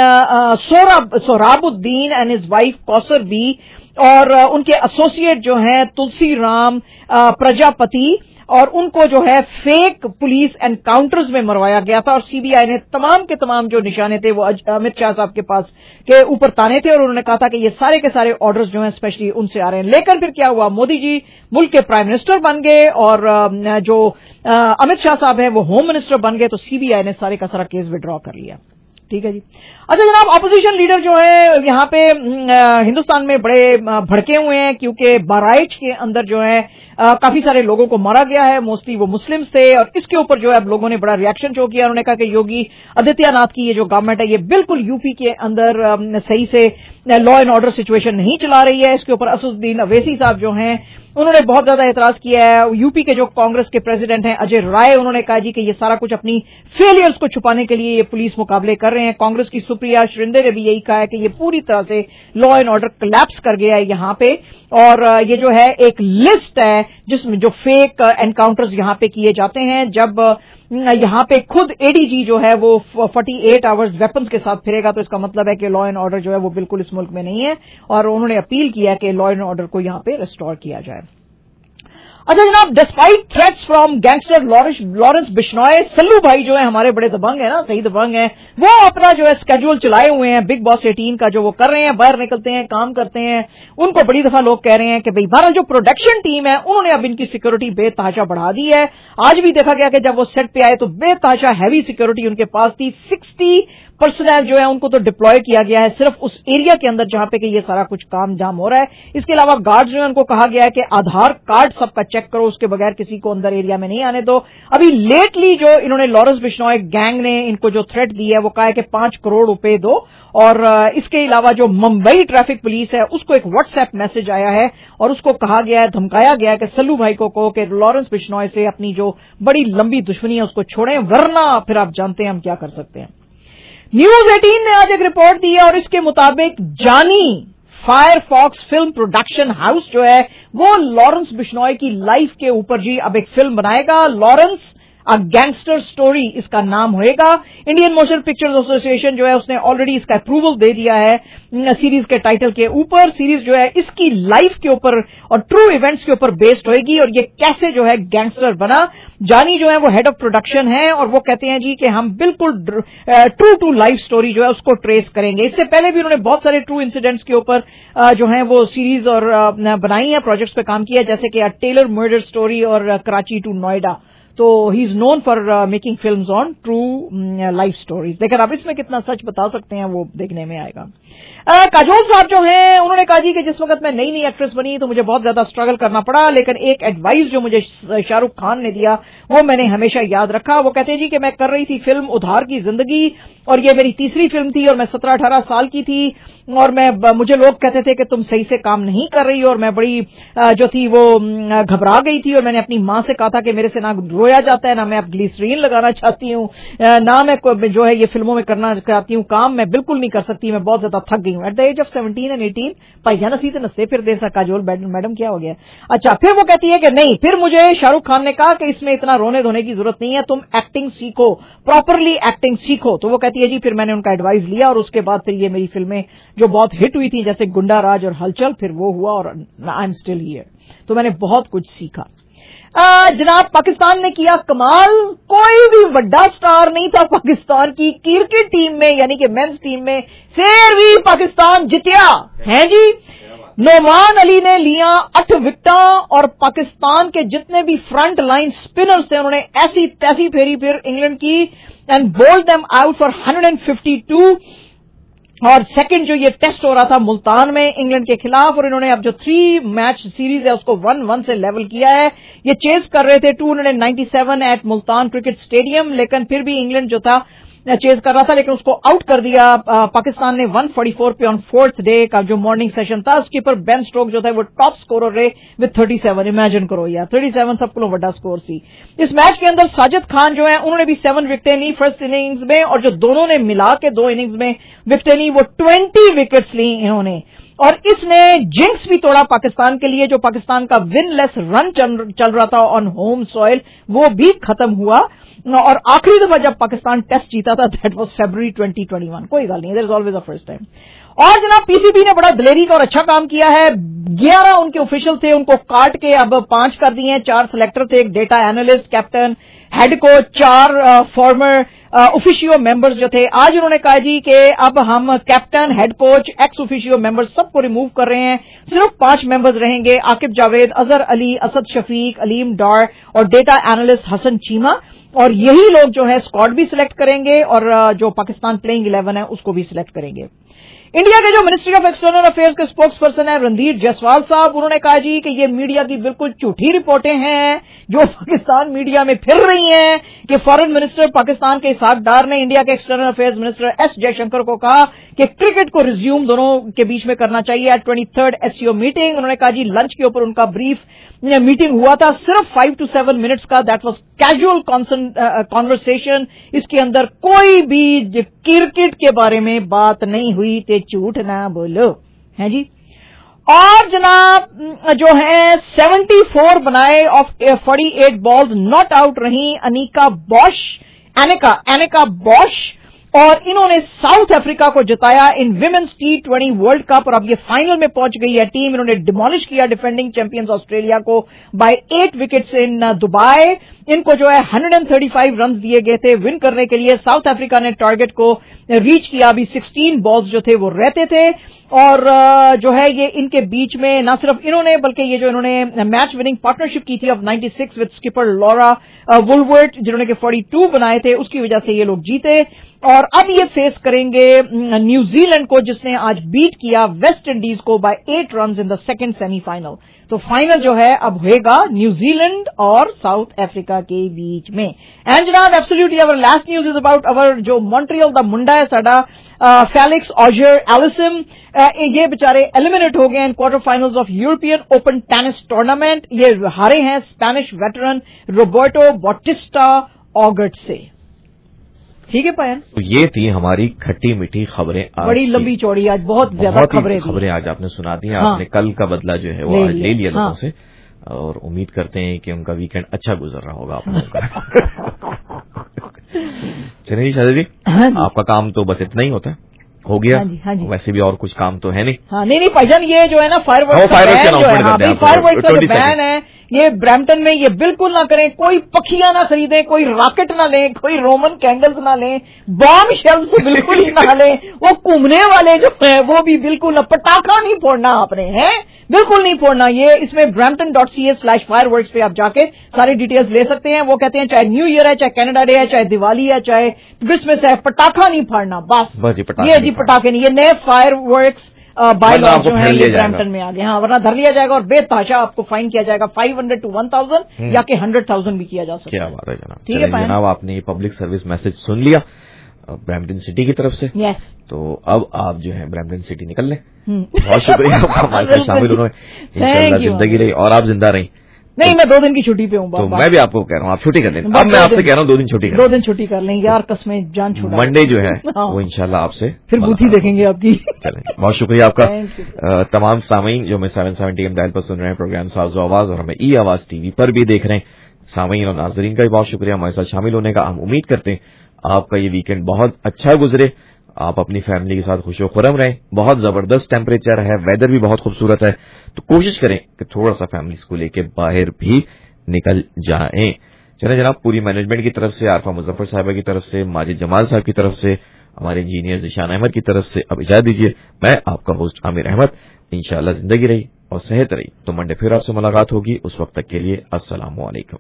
Sohrabuddin and his wife Kausar Bi اور ان کے ایسوسیٹ جو ہیں تلسی رام پرجاپتی اور ان کو جو ہے فیک پولیس انکاؤنٹرز میں مروایا گیا تھا اور سی بی آئی نے تمام کے تمام جو نشانے تھے وہ امت شاہ صاحب کے پاس کے اوپر تانے تھے اور انہوں نے کہا تھا کہ یہ سارے کے سارے آرڈرز جو ہیں اسپیشلی ان سے آ رہے ہیں. لیکن پھر کیا ہوا مودی جی ملک کے پرائم منسٹر بن گئے اور جو امت شاہ صاحب ہیں وہ ہوم منسٹر بن گئے تو سی بی آئی نے سارے کا سارا کیس وڈرا کر لیا. ٹھیک ہے جی. اچھا جناب, اپوزیشن لیڈر جو ہے یہاں پہ ہندوستان میں بڑے بھڑکے ہوئے ہیں کیونکہ بہرائچ کے اندر جو ہے کافی سارے لوگوں کو مارا گیا ہے, موسٹلی وہ مسلمز تھے, اور اس کے اوپر جو ہے اب لوگوں نے بڑا ریئیکشن شو کیا. انہوں نے کہا کہ یوگی آدتیہ ناتھ کی یہ جو گورنمنٹ ہے یہ بالکل یو پی کے اندر صحیح سے لا اینڈ آرڈر سچویشن نہیں چلا رہی ہے. اس کے اوپر اسد الدین اویسی صاحب جو ہیں انہوں نے بہت زیادہ اعتراض کیا ہے. یو پی کے جو کانگریس کے پریزیڈنٹ ہیں اجے رائے, انہوں نے کہا جی کہ یہ سارا کچھ اپنی فیلئرز کو چھپانے کے لیے یہ پولیس مقابلے کر رہے ہیں. کانگریس کی سپریا شرندے نے بھی یہی کہا ہے کہ یہ پوری طرح سے لا اینڈ آرڈر کلیپس کر گیا ہے یہاں پہ, اور یہ جو ہے ایک لسٹ ہے جس میں جو فیک انکاؤنٹرز یہاں پہ کیے جاتے ہیں. جب یہاں پہ خود اے ڈی جی جو ہے وہ 48 آورز ویپنز کے ساتھ پھرے گا تو اس کا مطلب ہے کہ لا اینڈ آرڈر جو ہے وہ بالکل اس ملک میں نہیں ہے, اور انہوں نے اپیل کیا کہ لا اینڈ آرڈر کو یہاں پہ ریسٹور کیا جائے. اچھا جناب, despite threats from gangster Lawrence Bishnoi, Sallu بھائی جو ہے ہمارے بڑے دبنگ ہیں نا, صحیح دبنگ ہیں, وہ اپنا جو ہے اسکیڈول چلائے ہوئے ہیں بگ باس 18 کا جو وہ کر رہے ہیں, باہر نکلتے ہیں کام کرتے ہیں. ان کو بڑی دفعہ لوگ کہہ رہے ہیں کہ بھئی بہرحال جو پروڈکشن ٹیم ہے انہوں نے اب ان کی سیکورٹی بے تحاشا بڑھا دی ہے. آج بھی دیکھا گیا کہ جب وہ سیٹ پہ آئے تو بے تحاشا ہیوی سیکورٹی ان کے پاس تھی. 60 پرسنل جو ہے ان کو تو ڈپلوائے کیا گیا ہے صرف اس ایریا کے اندر جہاں پہ کہ یہ سارا کچھ کام جام ہو رہا ہے. اس کے علاوہ گارڈ جو ہے ان کو کہا گیا ہے کہ آدھار کارڈ سب کا چیک کرو, اس کے بغیر کسی کو اندر ایریا میں نہیں آنے دو. ابھی لیٹلی جو انہوں نے لارنس بشنوئے گینگ نے ان کو جو تھریٹ دی ہے وہ کہا ہے کہ 5 کروڑ روپے دو, اور اس کے علاوہ جو ممبئی ٹریفک پولیس ہے اس کو ایک واٹس ایپ میسج آیا ہے اور اس کو کہا گیا ہے, دھمکایا گیا ہے کہ سلو بھائی کو کہو کہ لارنس بشنوئے سے اپنی جو بڑی لمبی دشمنی ہے اس کو چھوڑیں, ورنہ پھر آپ جانتے ہیں ہم کیا کر سکتے ہیں. نیوز 18 نے آج ایک رپورٹ دی ہے اور اس کے مطابق Johnny Fire Fox film production house جو ہے وہ لارنس بشنوئے کی لائف کے اوپر جی اب ایک فلم بنائے گا. لارنس گینگسٹر سٹوری اس کا نام ہوئے گا. انڈین موشن پکچرز ایسوسی ایشن جو ہے اس نے آلریڈی اس کا اپروول دے دیا ہے سیریز کے ٹائٹل کے اوپر. سیریز جو ہے اس کی لائف کے اوپر اور ٹرو ایونٹس کے اوپر بیسڈ ہوئے گی, اور یہ کیسے جو ہے گینگسٹر بنا. جانی جو ہے وہ ہیڈ آف پروڈکشن ہے اور وہ کہتے ہیں جی کہ ہم بالکل ٹرو ٹو لائف سٹوری جو ہے اس کو ٹریس کریں گے. اس سے پہلے بھی انہوں نے بہت سارے ٹرو انسیڈنٹس کے اوپر جو ہیں وہ سیریز اور بنائی ہیں, پروجیکٹس پہ کام کیا, جیسے کہ ٹیلر مرڈر سٹوری اور کراچی ٹو نوئیڈا. تو he is known for making films on true life stories. لیکن آپ اس میں کتنا سچ بتا سکتے ہیں وہ دیکھنے میں آئے گا. کاجول صاحب جو ہیں انہوں نے کہا جی کہ جس وقت میں نئی ایکٹریس بنی تو مجھے بہت زیادہ اسٹرگل کرنا پڑا, لیکن ایک ایڈوائز جو مجھے شاہ رخ خان نے دیا وہ میں نے ہمیشہ یاد رکھا. وہ کہتے ہیں جی کہ میں کر رہی تھی فلم ادھار کی زندگی, اور یہ میری تیسری فلم تھی اور میں 17-18 سال کی تھی, اور مجھے لوگ کہتے تھے کہ تم صحیح سے کام نہیں کر رہی, اور میں بڑی جو تھی وہ گھبرا گئی تھی, اور میں نے اپنی ماں سے کہا تھا کہ میرے سے نہ رویا جاتا ہے, نہ میں اب گلیسرین لگانا چاہتی ہوں, نہ میں جو ہے یہ فلموں میں کرنا چاہتی ہوں کام, میں بالکل نہیں کر سکتی, میں بہت زیادہ تھک گئی ہوں. At the age of 17 and 18 بھائی جانا سیتے نستے پھر دے سا کاجول میڈم کیا ہو گیا. اچھا پھر وہ کہتی ہے کہ نہیں, پھر مجھے شاہ رخ خان نے کہا کہ اس میں اتنا رونے دھونے کی ضرورت نہیں ہے, تم ایکٹنگ سیکھو, پراپرلی ایکٹنگ سیکھو. تو وہ کہتی ہے جی پھر میں نے ان کا ایڈوائز لیا, اور اس کے بعد پھر یہ میری فلمیں جو بہت ہٹ ہوئی تھی جیسے گنڈا راج اور ہلچل, پھر وہ ہوا, اور آئی ایم اسٹل ہیئر. تو میں نے بہت کچھ سیکھا. جناب پاکستان نے کیا کمال, کوئی بھی بڑا سٹار نہیں تھا پاکستان کی کرکٹ ٹیم میں, یعنی کہ مینز ٹیم میں, پھر بھی پاکستان جتیا ہے جی. نعمان علی نے لیا 8 وکٹاں, اور پاکستان کے جتنے بھی فرنٹ لائن سپنرز تھے انہوں نے ایسی تیسی پھیری پھر انگلینڈ کی and bowled them out for 152. اور سیکنڈ جو یہ ٹیسٹ ہو رہا تھا ملتان میں انگلینڈ کے خلاف, اور انہوں نے اب جو 3 میچ سیریز ہے اس کو 1-1 سے لیول کیا ہے. یہ چیز کر رہے تھے 297 ایٹ ملتان کرکٹ اسٹیڈیم, لیکن پھر بھی انگلینڈ جو تھا چیز کر رہا تھا, لیکن اس کو آؤٹ کر دیا پاکستان نے 144 پہ آن 4th ڈے کا جو مارننگ سیشن تھا. اسکیپر بین سٹوک جو تھا وہ ٹاپ سکورر رہے وتھ 37. امیجن کرو یار 37 سب کو بڑا سکور سی. اس میچ کے اندر ساجد خان جو ہے انہوں نے بھی 7 وکٹیں لی فرسٹ اننگز میں, اور جو دونوں نے ملا کے 2 اننگز میں وکٹیں لی وہ 20 وکٹس لی انہوں نے, اور اس نے جنکس بھی توڑا پاکستان کے لیے. جو پاکستان کا ون لیس رن چل رہا تھا آن ہوم سوئل وہ بھی ختم ہوا, اور آخری دفعہ جب پاکستان ٹیسٹ جیتا تھا دیٹ واز فیبروری 2021. کوئی گل نہیں, there is always a first time. اور جناب پی سی بی نے بڑا دلیری کا اور اچھا کام کیا ہے. 11 ان کے آفیشل تھے, ان کو کاٹ کے اب 5 کر دیے ہیں. 4 سلیکٹر تھے, ایک data analyst, captain, head coach, 4 former officio members جو تھے. آج انہوں نے کہا جی کہ اب ہم captain, head coach, ex officio members سب کو ریموو کر رہے ہیں, صرف 5 ممبرز رہیں گے, عاقب جاوید, اظہر علی, اسد شفیق, علیم ڈار اور ڈیٹا اینالسٹ حسن چیمہ. اور یہی لوگ جو ہے اسکواڈ بھی سلیکٹ کریں گے اور جو پاکستان پلئنگ 11 ہے اس کو بھی سلیکٹ کریں گے. انڈیا کے جو منسٹری آف ایکسٹرنل افیئرز کے اسپوکس پرسن ہیں رندھیر جیسوال صاحب, انہوں نے کہا جی کہ یہ میڈیا کی بالکل جھوٹی رپورٹیں ہیں جو پاکستان میڈیا میں پھر رہی ہیں کہ فارن منسٹر پاکستان کے اسحاق ڈار نے انڈیا کے external affairs minister S Jaishankar کو کہا کہ کرکٹ کو ریزیوم دونوں کے بیچ میں کرنا چاہیے ایٹ 23rd SCO میٹنگ. انہوں نے کہا جی لنچ کے اوپر ان کا بریف میٹنگ ہوا تھا, صرف 5 to 7 منٹس کا, دیٹ واز کیجول کانورسیشن. اس کے اندر کوئی بھی کرکٹ کے بارے میں بات نہیں ہوئی, تے جھوٹ نہ بولو ہیں جی. اور جناب جو ہے 74 بنائے آف 48 بالز ناٹ آؤٹ رہی اینیکا بوش, اور انہوں نے ساؤتھ افریقہ کو جتایا in women's T20 world cup, اور اب یہ فائنل میں پہنچ گئی ہے ٹیم. انہوں نے ڈیمولش کیا ڈیفینڈنگ چیمپئنز آسٹریلیا کو بائی 8 وکٹس ان دبئی. ان کو جو ہے 135 رنز دیے گئے تھے ون کرنے کے لیے. ساؤتھ افریقہ نے ٹارگٹ کو ریچ کیا, ابھی 16 بالز جو تھے وہ رہتے تھے. اور جو ہے یہ ان کے بیچ میں نہ صرف انہوں نے بلکہ یہ جو انہوں نے میچ وننگ پارٹنرشپ کی تھی آف 96 وتھ اسکپر لورا وولورٹ جنہوں نے کہ 42 بنائے تھے, اس کی وجہ سے یہ لوگ جیتے. اور اب یہ فیس کریں گے نیوزی لینڈ کو جس نے آج بیٹ کیا ویسٹ انڈیز کو by 8 runs in the second semi final. تو فائنل جو ہے اب ہوئے گا نیوزی لینڈ اور ساؤتھ افریقہ کے بیچ میں. اینڈ جناب ایبسلیوٹلی اور لاسٹ نیوز از اباؤٹ اور جو مونٹریل دا منڈا ہے ساڈا فیلکس آجر ایلسم, یہ بےچارے ایلیمنیٹ ہو گئے in quarter finals of European Open tennis tournament. یہ ہارے ہیں Spanish veteran Roberto Bautista Agut سے. ٹھیک ہے پائن, تو یہ تھی ہماری کھٹی میٹھی خبریں, بڑی لمبی چوڑی, آج بہت زیادہ خبریں آج آپ نے سنا دی. آپ نے کل کا بدلہ جو ہے وہ آج لے لیا لوگوں سے, اور امید کرتے ہیں کہ ان کا ویکینڈ اچھا گزر رہا ہوگا آپ لوگوں کا. چلیے جی شاہد جی, آپ کا کام تو بس اتنا ہی ہوتا ہے, ہو گیا. ویسے بھی اور کچھ کام تو ہے نہیں. نہیں بھائی جان, یہ جو ہے نا فائر ورکس کا بین ہے یہ برمپٹن میں, یہ بالکل نہ کریں. کوئی پکھیاں نہ خریدیں, کوئی راکٹ نہ لیں, کوئی رومن کینڈلز نہ لیں, بام شیل سے بالکل ہی نہ لیں. وہ گھومنے والے جو ہیں وہ بھی بالکل نہ, پٹاخہ نہیں پھوڑنا آپ نے, ہے بالکل نہیں پھوڑنا. یہ اس میں brampton.ca/fireworks پہ آپ جا کے ساری ڈیٹیلز لے سکتے ہیں. وہ کہتے ہیں چاہے نیو ایئر ہے, چاہے کینیڈا ڈے ہے, چاہے دیوالی ہے, چاہے کرسمس ہے, پٹاخہ نہیں پھاڑنا بس. یہ جی پٹاخے نہیں, یہ نئے فائر ورکس بائی لا جو ہے یہ برمپٹن میں آ گئے. ہاں ورنہ دھر لیا جائے گا اور بے تحاشا آپ کو فائن کیا جائے گا 500 to 1000 یا کہ 100,000 بھی کیا جا سکتا ہے. کیا بات ہے جناب. ٹھیک ہے جناب, آپ نے یہ پبلک سروس میسج سن لیا برمپٹن سٹی کی طرف سے. یس, تو اب آپ جو ہے برمپٹن سٹی نکل لیں. بہت شکریہ آپ کا ہمارے ساتھ شامل ہونے میں. انشاءاللہ زندگی رہی اور آپ زندہ رہیں. نہیں, میں 2 دن کی چھٹی پہ ہوں. تو میں بھی آپ کو کہہ رہا ہوں آپ چھٹی کر لیں. اب میں آپ سے کہہ رہا ہوں 2 دن چھٹی کر لیں. 2 دن چھٹی کر لیں یار, قسمیں جان چھوڑا. منڈے جو ہے وہ انشاءاللہ آپ سے پھر بوتھی دیکھیں گے آپ کی. چلیں, بہت شکریہ آپ کا. تمام سامعین جو ہمیں 770 AM ڈائل پر سن رہے ہیں پروگرام ساز و آواز, اور ہمیں ای آواز ٹی وی پر بھی دیکھ رہے ہیں, سامعین اور ناظرین کا بھی بہت شکریہ ہمارے ساتھ شامل ہونے کا. ہم امید کرتے ہیں آپ کا یہ ویکینڈ بہت اچھا گزرے, آپ اپنی فیملی کے ساتھ خوش و خرم رہیں. بہت زبردست ٹیمپریچر ہے, ویدر بھی بہت خوبصورت ہے, تو کوشش کریں کہ تھوڑا سا فیملیز کو لے کے باہر بھی نکل جائیں. چلیں جناب, پوری مینجمنٹ کی طرف سے, عارفہ مظفر صاحبہ کی طرف سے, ماجد جمال صاحب کی طرف سے, ہمارے انجینئر ذیشان احمد کی طرف سے اب اجازت دیجیے. میں آپ کا ہوسٹ عامر احمد. انشاءاللہ زندگی رہی اور صحت رہی تو منڈے پھر آپ سے ملاقات ہوگی. اس وقت تک کے لیے السلام علیکم.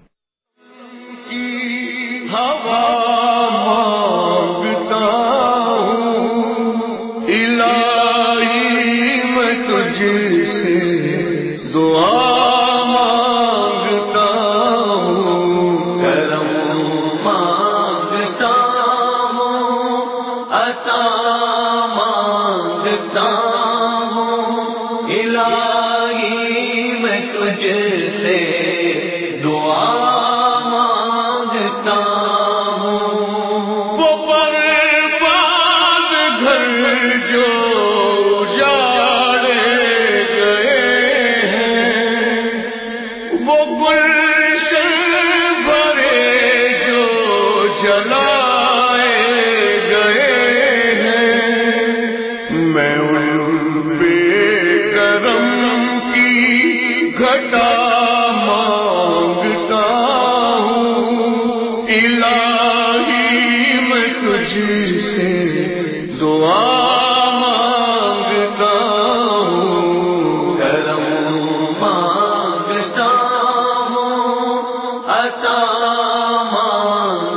عطا مانگتا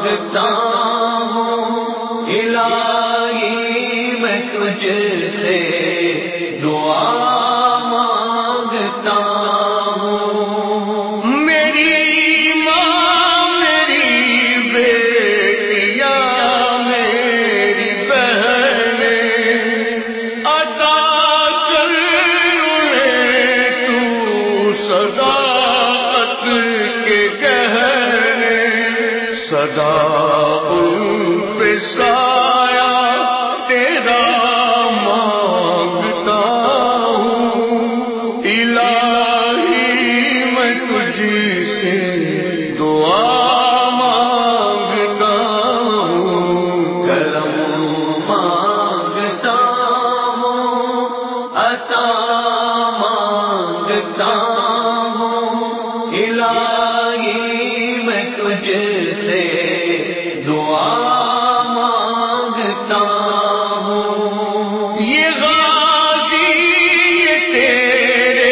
تجھ سے دعا مانگتا ہوں، میری ماں میری بیٹیاں میری بہنیں عطا کر انہیں تو صداقت کے گہنے، سدا ان پہ سایہ تیرا مانگتا ہوں، الہی میں تجھ سے دعا مانگتا ہوں، کرم مانگتا ہوں، عطا مانگتا ہوں، الہی میں تجھ سے دعا مانگتا ہوں، یہ غازی یہ تیرے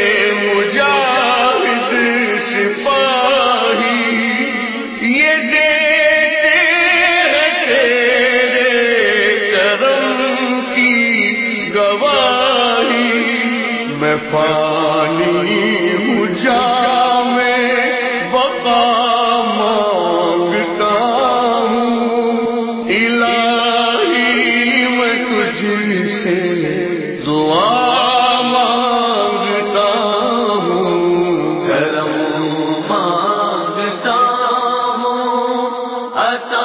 مجاہد سپاہی، یہ دیتے ہیں تیرے کرم کی گواہی، میں فانی ہوں جام بقا مانگتا ہوں، الہی میں تجھ سے دعا مانگتا ہوں، کرم مانگتا ہوں، عطا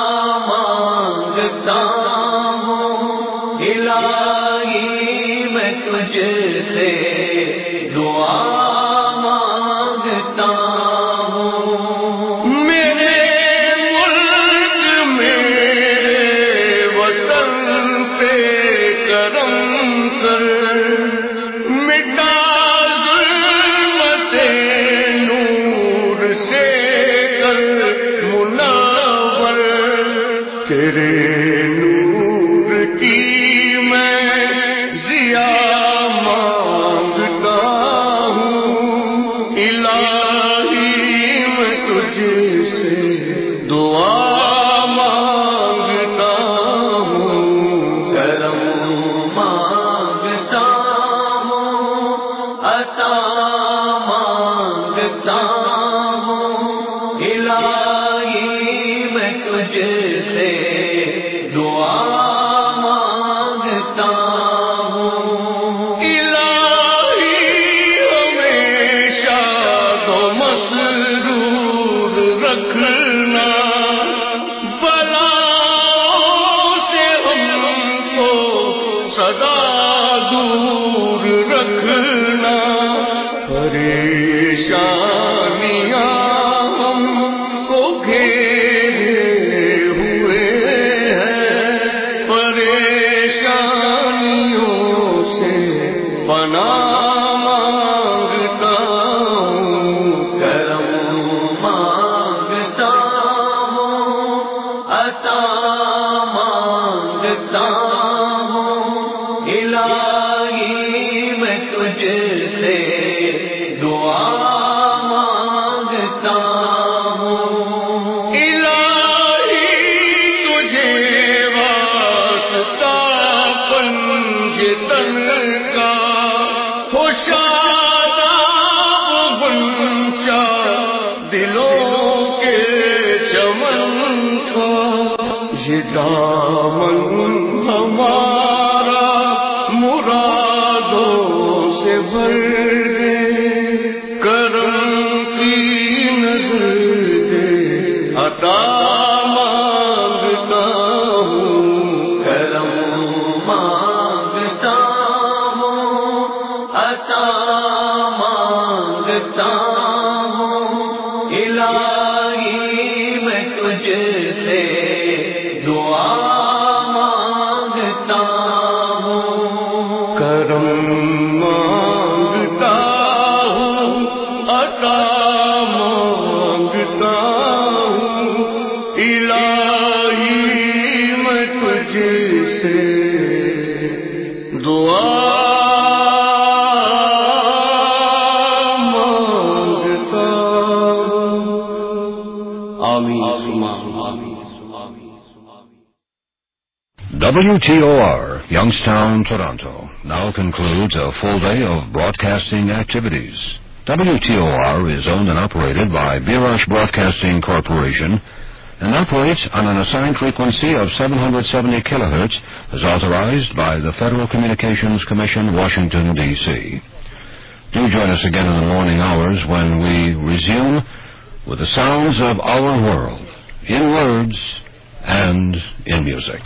مانگتا ہوں، الہی میں تجھ سے دعا مانگتا ہوں، میرے ملک میرے وطن پہ کرم کر، مٹا ظلمت نور سے کر منور، تیرے نور کی میں ضیا مانگتا ہوں، الہی میں تجھ سے دعا مانگتا ہوں، کرم مانگتا ہوں، عطا مانگتا ہوں، الہی میں تجھ سے دعا مانگتا ہوں، الہی ہمیشہ تو مسرور رکھنا، بلاؤں سے ہم کو سدا دور رکھنا، پریشانیاں ہم کو گھیرے ہوئے ہیں، پریشانیوں سے پناہ مانگتا ہوں، کرم مانگتا ہوں، عطا مانگتا ہوں، الہی میں تجھ سے دعا مانگتا ہوں، الہی تجھے واسطہ پنج تن کا، ہو شاداب غنچہ دلوں کے چمن کا، یہ دامن ہمارا مرادوں سے بھر دے، کرم کی نظر دے، عطا مانگتا ہوں، کرم مانگتا ہوں، عطا مانگتا ہوں، الہی میں تجھ سے دعا مانگتا ہوں، کرم مانگتا ہوں، عطا مانگتا ہوں، الہی میں تجھ سے دعا مانگتا WTOR Youngstown, Toronto, now concludes a full day of broadcasting activities. WTOR is owned and operated by Birash Broadcasting Corporation and operates on an assigned frequency of 770 kilohertz as authorized by the Federal Communications Commission, Washington, D.C. Do join us again in the morning hours when we resume with the sounds of our world, in words and in music.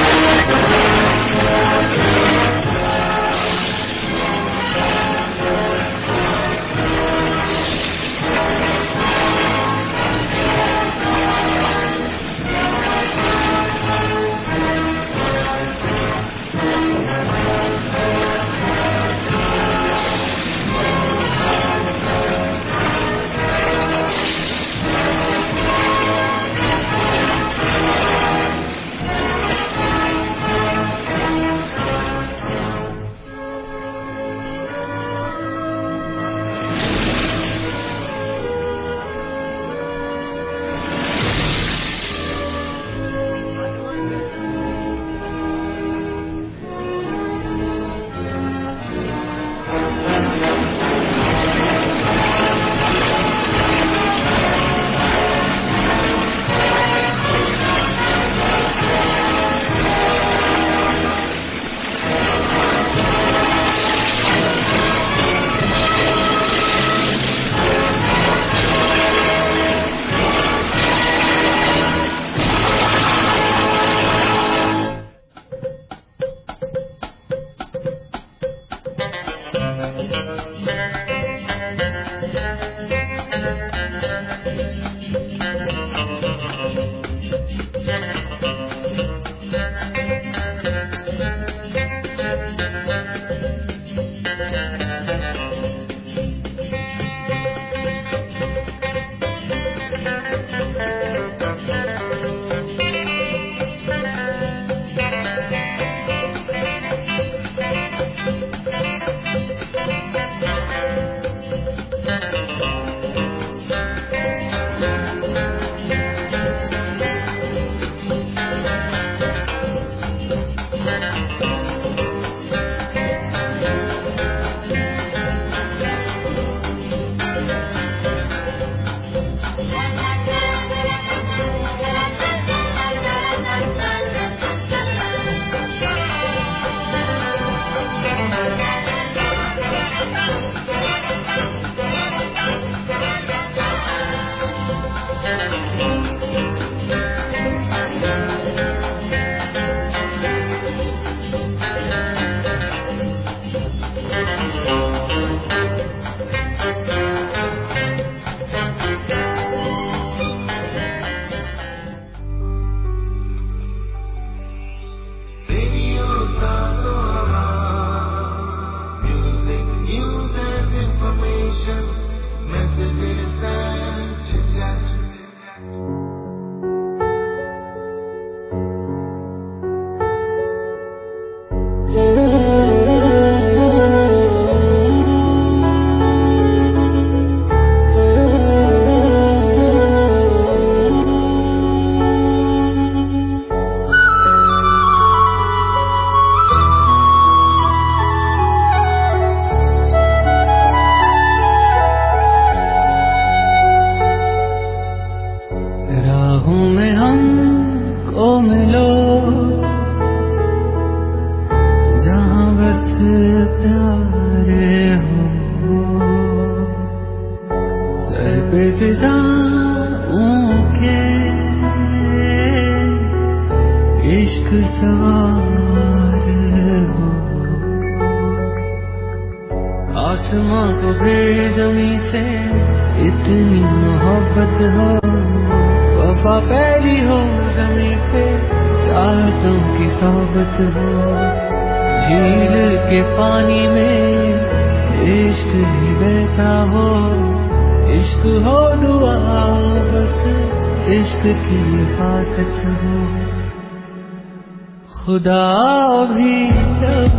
خدا بھی جب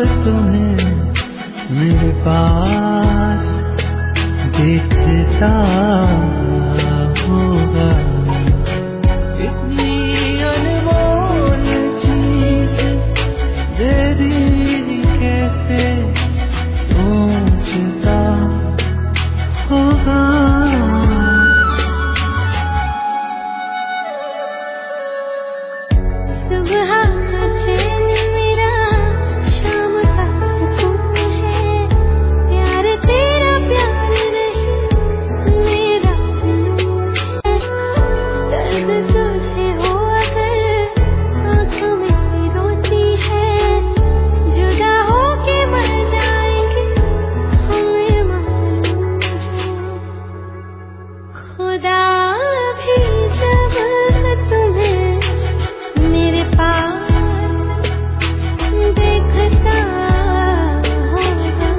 تمہیں میرے پاس دیکھتا ہوگا اتنی انمول چیز भी कैसे सोचता होगा। सुबह का चैन मेरा, शाम का सुकून है, प्यार तेरा प्यार नहीं मेरा जुनून है। दर्द तुझे हो अगर आँखों मेरी रोती है, जुदा होके मर जाएंगे हमें मालूम है। खुदा भी जब तुम्हें मेरे पास देखता होगा,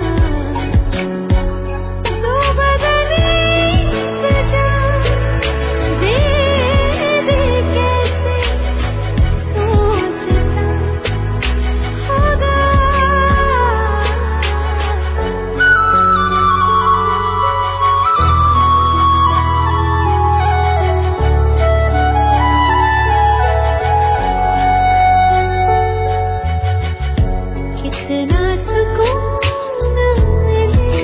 तो बदली सजा दे दे कैसे सोचता होगा। कितना सुकून मिले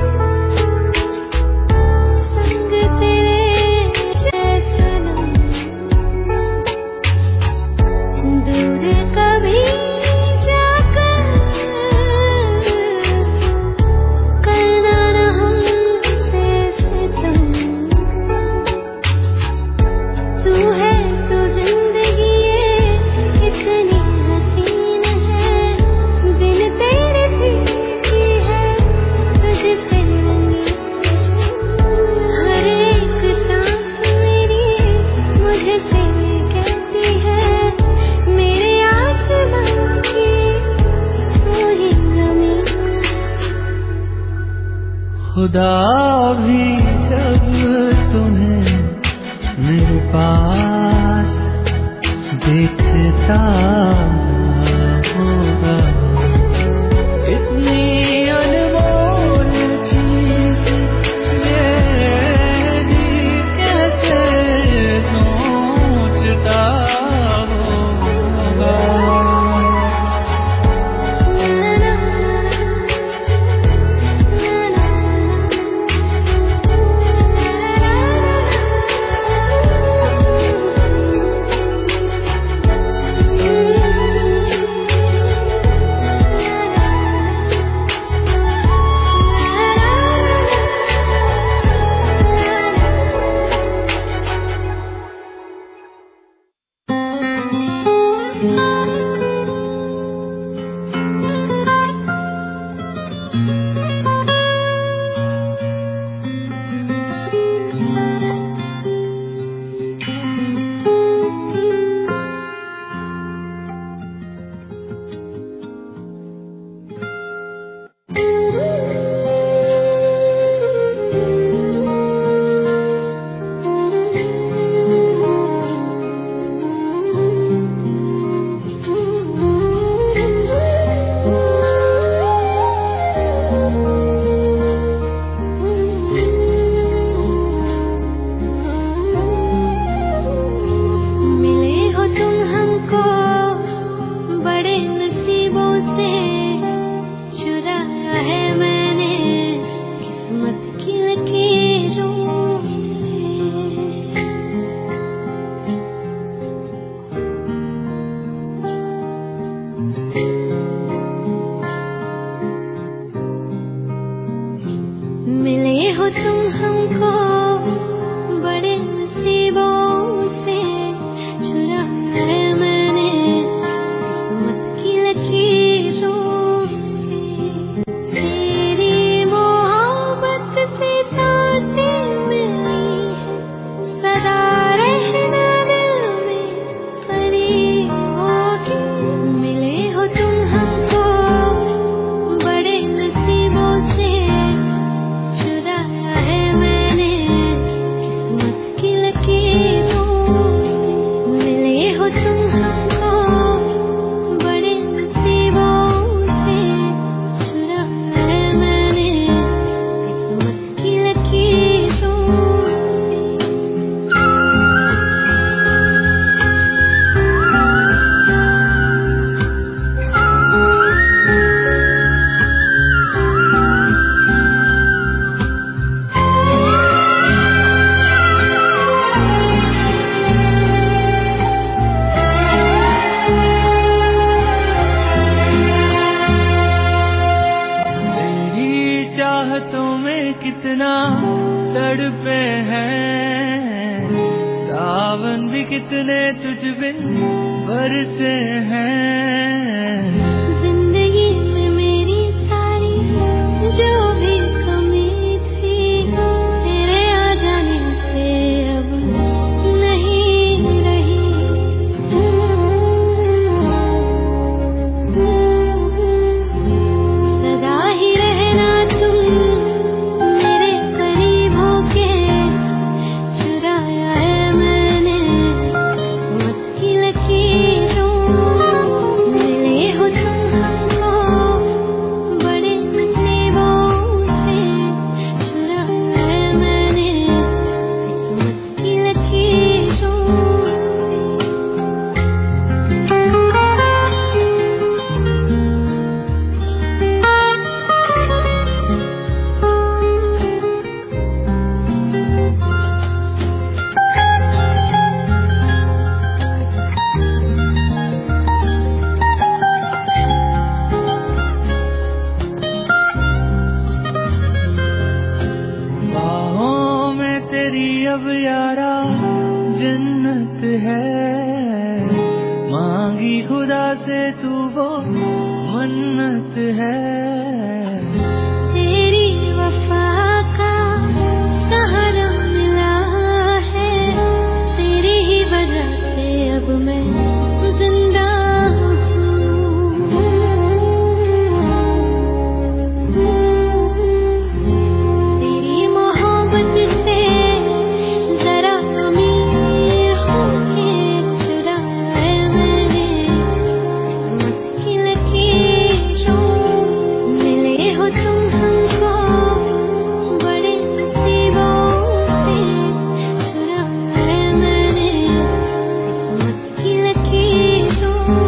संग तेरे जैसा दूर कभी जाकर करना न हमसे सितम। तू है तो जिंदगी ये कितनी हसीन है, बिन तेरे जीती है तुझसे रंगीन। हर एक सांस मेरी मुझसे कहती है, मेरे आसमां की तू ही ज़मीन। खुदा भी जब तुम्हें मेरे पास देखता होगा। इतनी अनमोल चीज ये भी कैसे सोचता होगा। चुराया है मैंने कितना तड़पे हैं, सावन भी कितने तुझ बिन बरसे हैं। जिंदगी में मेरी सारी जो भी कमी थी, तेरे आ जाने से अब नहीं रही। सदा ही रहना तुम मेरे करीब होके, चुराया है मैंने किस्मत की लकीरों। मिले हो तुम हमको बड़े नसीबों से, चुराया है मैंने किस्मत की लकीरों। बाहों में तेरी अब यारा जन्नत है, मांगी खुदा से तू वो मन्नत है। तेरी वफा का सहारा मिला है, तेरी ही वजह से अब मैं जिंदा हूँ। तेरी मोहब्बत से जरा अमीर होके, चुराया है मैंने किस्मत की लकीरों। मिले हो तुम हमको बड़े नसीबों से, चुराया है मैंने किस्मत की लकीरों।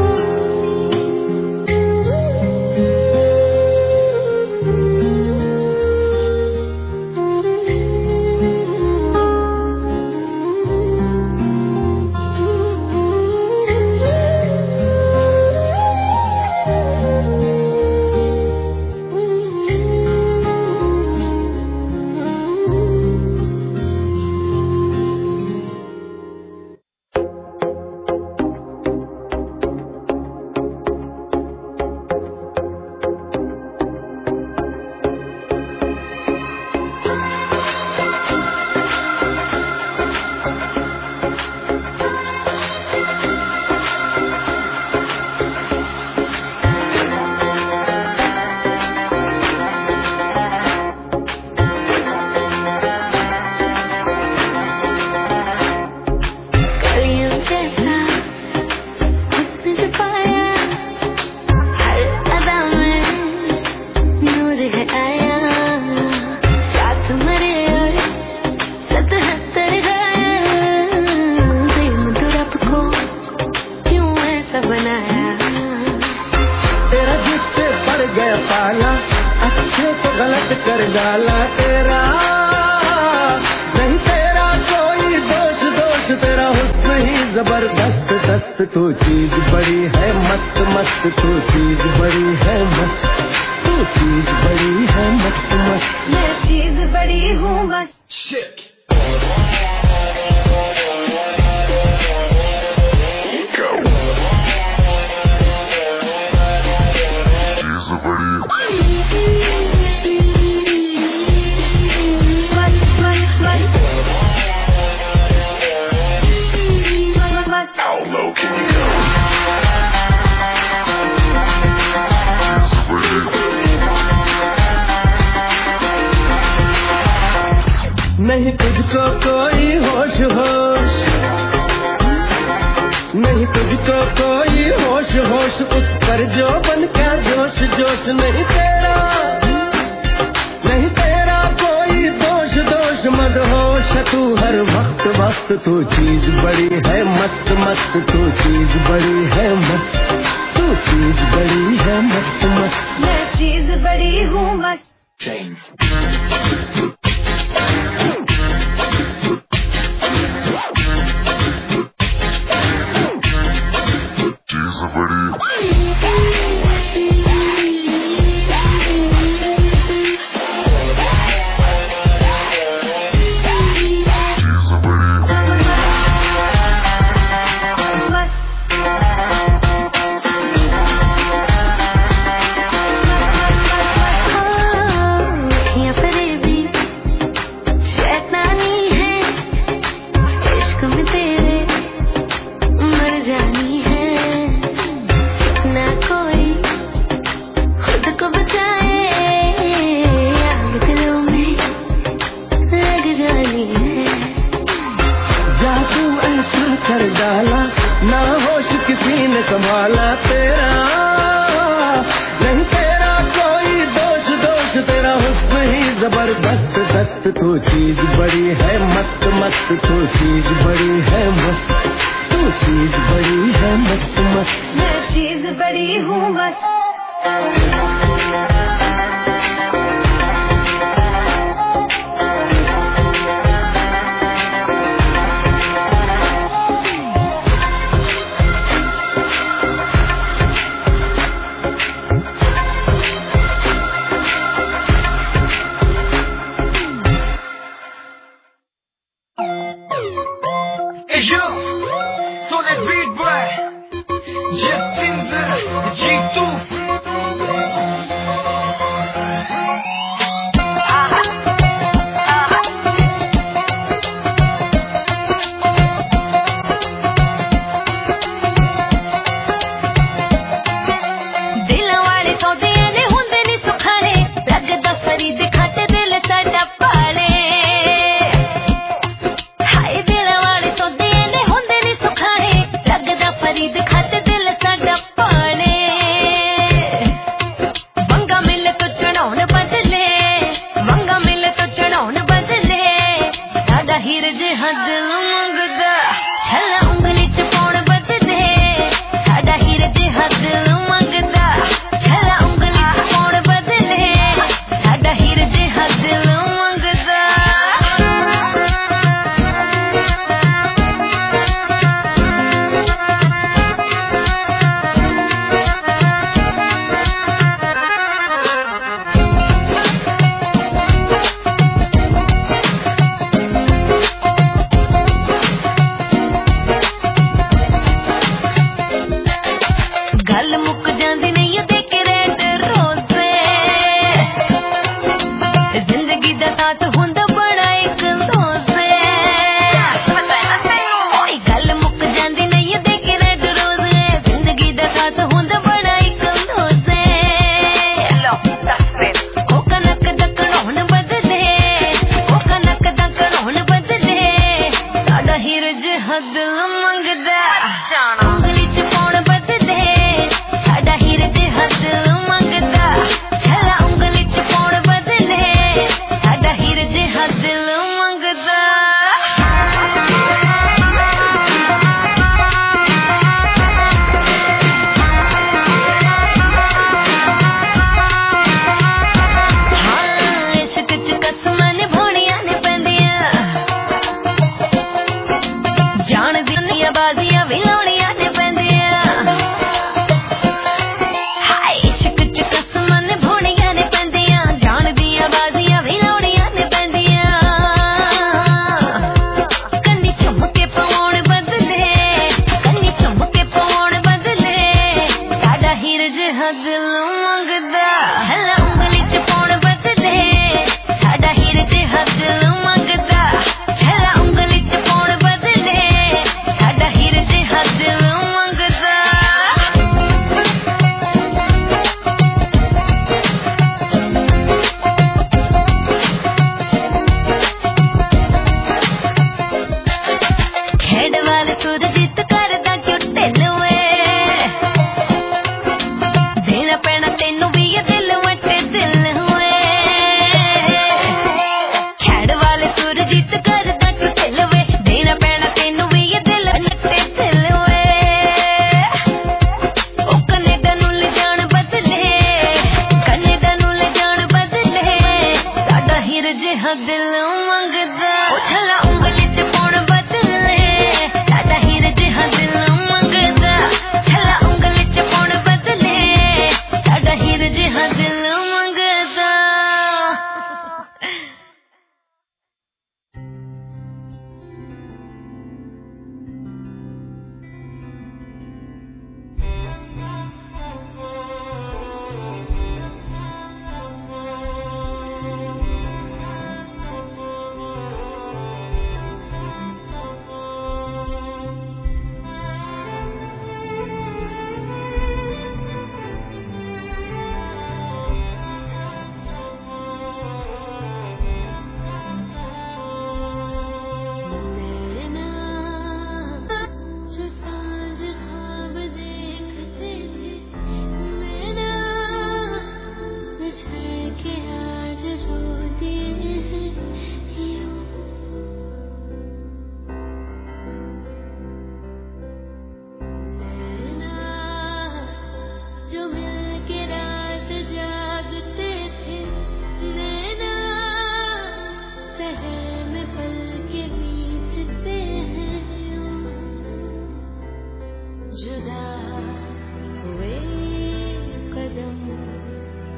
कलियों जैसा हुस्न छुपाया, हर अदा में नूर है आया। रात मरे और सतहत्तर गाया, प्रेम तो रब को क्यों ऐसा बनाया। तेरा जिससे पड़ गया पाला, अच्छे को गलत कर डाला तेरा। नहीं तेरा कोई दोष, दोष तेरा हुस्न ही जबरदस्त दस्त। तू चीज बड़ी है मस्त मस्त, तू चीज बड़ी है मस्त, तू चीज बड़ी है मस्त मस्त। मैं चीज बड़ी हूँ बस। How low can you go? नहीं तुझको कोई होश होश, नहीं तुझको कोई होश होश, उस पर जो बन का जोश जोश। नहीं तेरा, नहीं तेरा कोई दोष, दोष मदहोश तू हर वक्त वक्त। तू चीज बड़ी है मस्त मस्त, तू चीज बड़ी है मस्त, तू चीज बड़ी है मस्त मस्त। मैं चीज बड़ी हूँ बस। जबरदस्त दस्त तू चीज बड़ी है मस्त मस्त तू चीज बड़ी है मस्त तू चीज बड़ी है मस्त मस्त मैं चीज बड़ी हूँ मस्त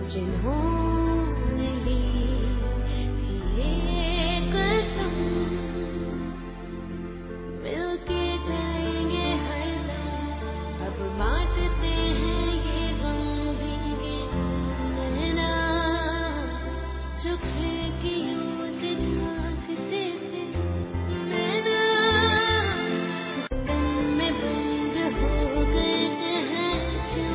जिन्होंने ली ये कसम मिलके जाएंगे हरदम अब बांटते हैं ये गम भीगे नैना जो खिड़कियों से झांकते थे नैना घुटन में बंद हो गए हैं क्यों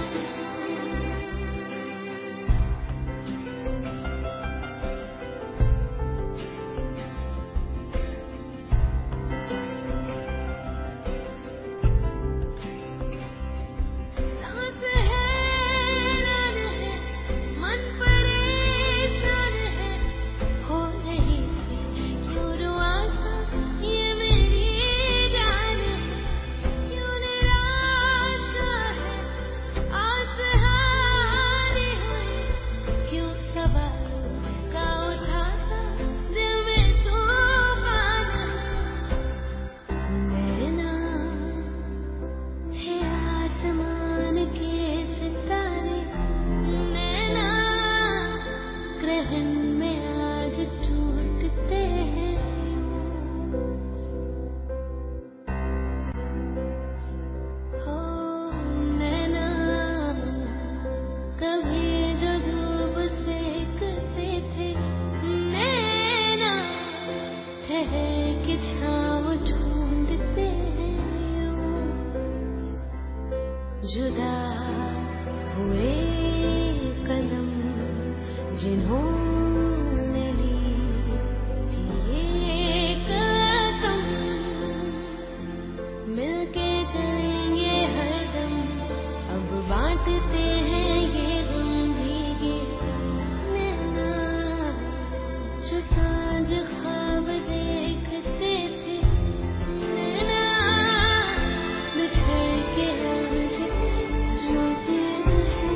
सांस हैरान है मन परेशान है हो रही थी क्यों रुआसा ये मेरी जान है क्यों निराशा है आस हारी हुई क्यों सवालों का उठाता दिल में तूफान नैना है आसमान के सितारे नैना ग्रहण में आज टूटते हैं हो नैना कभी जो धूप सेकते थे नैना ठहर के छाँव ढूंढते हैं जुदा हुए कदम जिन्होंने ली ये कसम मिलके चलेंगे हरदम अब बांटते हैं ये गम भीगे नैना जो सांझ ख्वाब देखते थे नैना बिछड़ के आज रोते हैं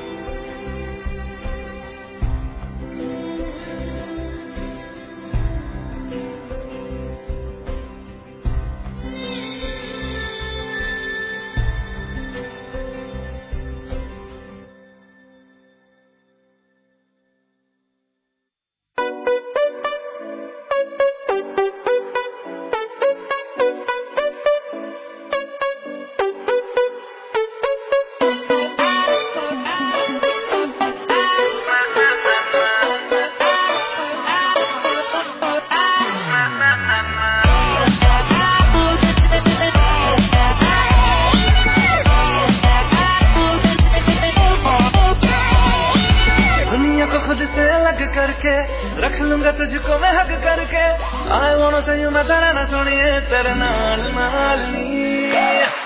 दुनिया को खुद से अलग करके रख लूंगा तुझको मैं हक करके I wanna say you मैं तेरा ना सुनिए तेरे नाल नाल नी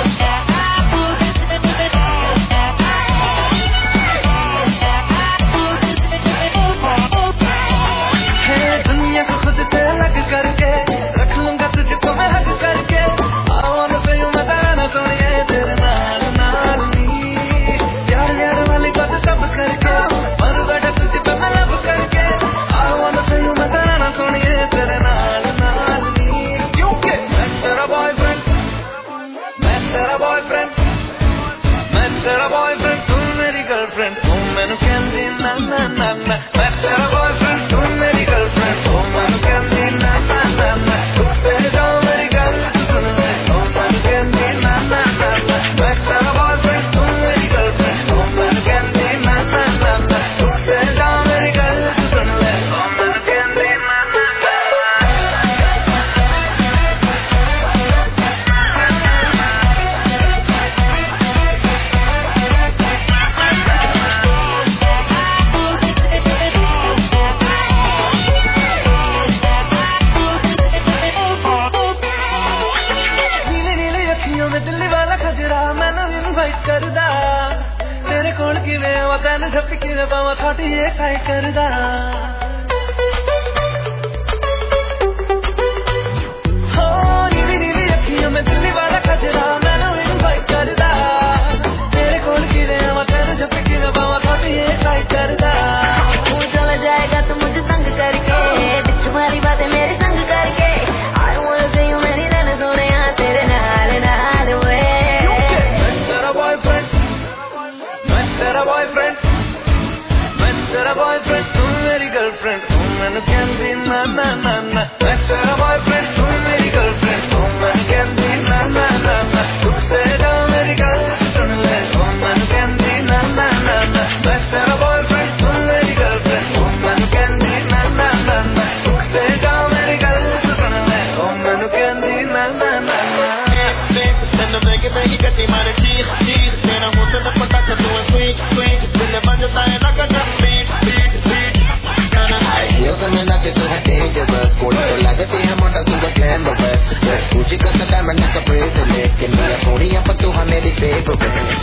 दुनिया को खुद से अलग करके रख लूंगा तुझको मैं हक करके I wanna say you मैं तेरा ना सुनिए तेरे नाल नाल नी यार यार वाली बात सब करके मर बैठा तुझ पे मैं लब करके I wanna say you मैं तेरा ना सुनिए तेरे नाल नाल नी क्योंकि मैं तेरा बॉयफ्रेंड मैं तेरा बॉयफ्रेंड तू मेरी गर्लफ्रेंड तू मैनू कहंदी ना ना ना ना मैं तेरा बॉयफ्रेंड तू मेरी गर्लफ्रेंड तू मैनू कहंदी ना ना ना ना तू तेरे जाओ मेरी गल सुन ले तू मैनू कहंदी ना ना ना ना मैं तेरा बॉयफ्रेंड तू मेरी गर्लफ्रेंड तू मैनू कहंदी ना ना ना ना तू तेरे जाओ मेरी गल सुन ले तू मैनू कहंदी ना ना नीली नीली अखियों में दिल्ली वाला खजरा मैनू इनवाइट करदा तेरे कोल किवें आवा तैनू छप्पी किवें पावां थोड़ी एक्साइट करदा हो नीली नीली अखियों में दिल्ली वाला खजरा मैनू इनवाइट करदा तेरे कोल किवें आवा तैनू छप्पी किवें पावां थोड़ी एक्साइट करदा तू चला जाएगा तो मुझे तंग करके तुम्हारी बातें मेरे संग करके I wanna say you मेरी रन सोने यहाँ तेरे नाल नाल हुए मैं तेरा बॉयफ्रेंड तेरा बॉयफ्रेंड तू मेरी गर्लफ्रेंड तू मैनू कहंदी ना ना ना ना मैं तेरा बॉयफ्रेंड तू मेरी गर्लफ्रेंड तू मैनू कहंदी ना ना ना ना तू से जा मेरी गल सुन ले तू मैनू कहंदी ना ना ना ना मैं तेरा बॉयफ्रेंड तू मेरी गर्लफ्रेंड तू मैनू कहंदी ना ना ना ना तू से जा मेरी गल सुन ले तू मैनू कहंदी ना ना ना ना तैनू बेगी बेगी गड्डी मारे चीज चीज तेरा मुंह से पता कि तू स्वीट स्वीट दिल बन जाता है ना कदम beat beat beat Yo también la que tú eres dangerous Por eso la que te amo ta singa glamorous Gucci got the diamond like a bracelet Que me la poniya pa tu मेरी favorite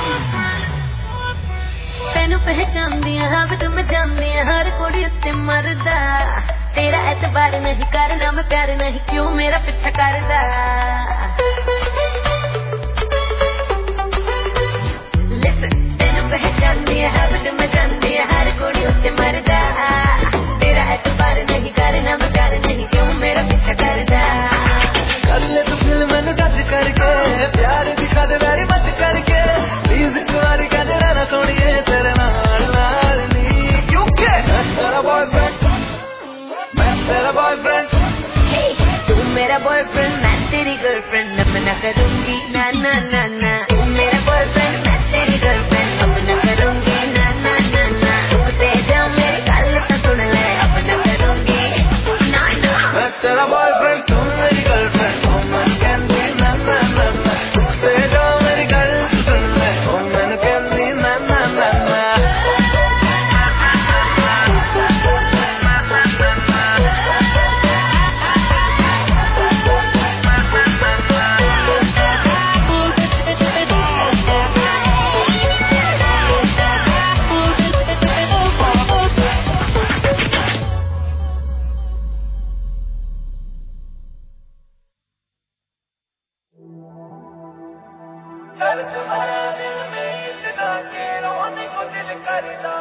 ਤੈਨੂੰ ਪਹਿਚਾਨਦੀ ਹਾਂ ਵੀ ਤੂੰ ਮੈਂ ਜਾਣਦੀ ਹਾਂ ਹਰ ਕੁੜੀ ਉੱਤੇ ਮਰਦਾ ਤੇਰਾ ਐਤਬਾਰ ਨਹੀਂ ਕਰਨਾ ਮੈਂ ਪਿਆਰ ਨਹੀਂ ਕਿਉਂ ਮੇਰਾ ਪਿੱਛਾ ਕਰਦਾ Listen ਤੈਨੂੰ ਪਹਿਚਾਨਦੀ ਹਾਂ ਵੀ ਤੂੰ ਮੈਂ ਜਾਣਦੀ ਹਾਂ ਹਰ ਕੁੜੀ ਉੱਤੇ ਮਰਦਾ ਤੇਰਾ ਐਤਬਾਰ ਨਹੀਂ ਕਰਨਾ ਮੈਂ ਪਿਆਰ ਨਹੀਂ ਕਿਉਂ ਮੇਰਾ ਪਿੱਛਾ ਕਰਦਾ कर ले तू दिल मैनू टच करके प्यार दिखा दे वेरी मच करके प्लीज तुम्हारी कहते रहना सोनिए तेरे नाल नाल नी क्योंकि मैं तेरा बॉयफ्रेंड तू मेरा बॉयफ्रेंड मैं तेरी गर्लफ्रेंड अब न करूंगी ना ना ना ना तू मेरा बॉयफ्रेंड मैं तेरी गर्लफ्रेंड अब न करूंगी ना ना ना ना रुकते जा मेरी गल तो सुन ले अब न करूंगी ना ना मैं तेरा बॉयफ्रेंड तू मेरी गर्लफ्रेंड तू मैनू कहंदी ना ना ना ना रुकते जा मेरी गल सुन ले तू मैनू कहंदी ना ना ना ना तुम्हारा दिल में लगा के रोने को दिल करता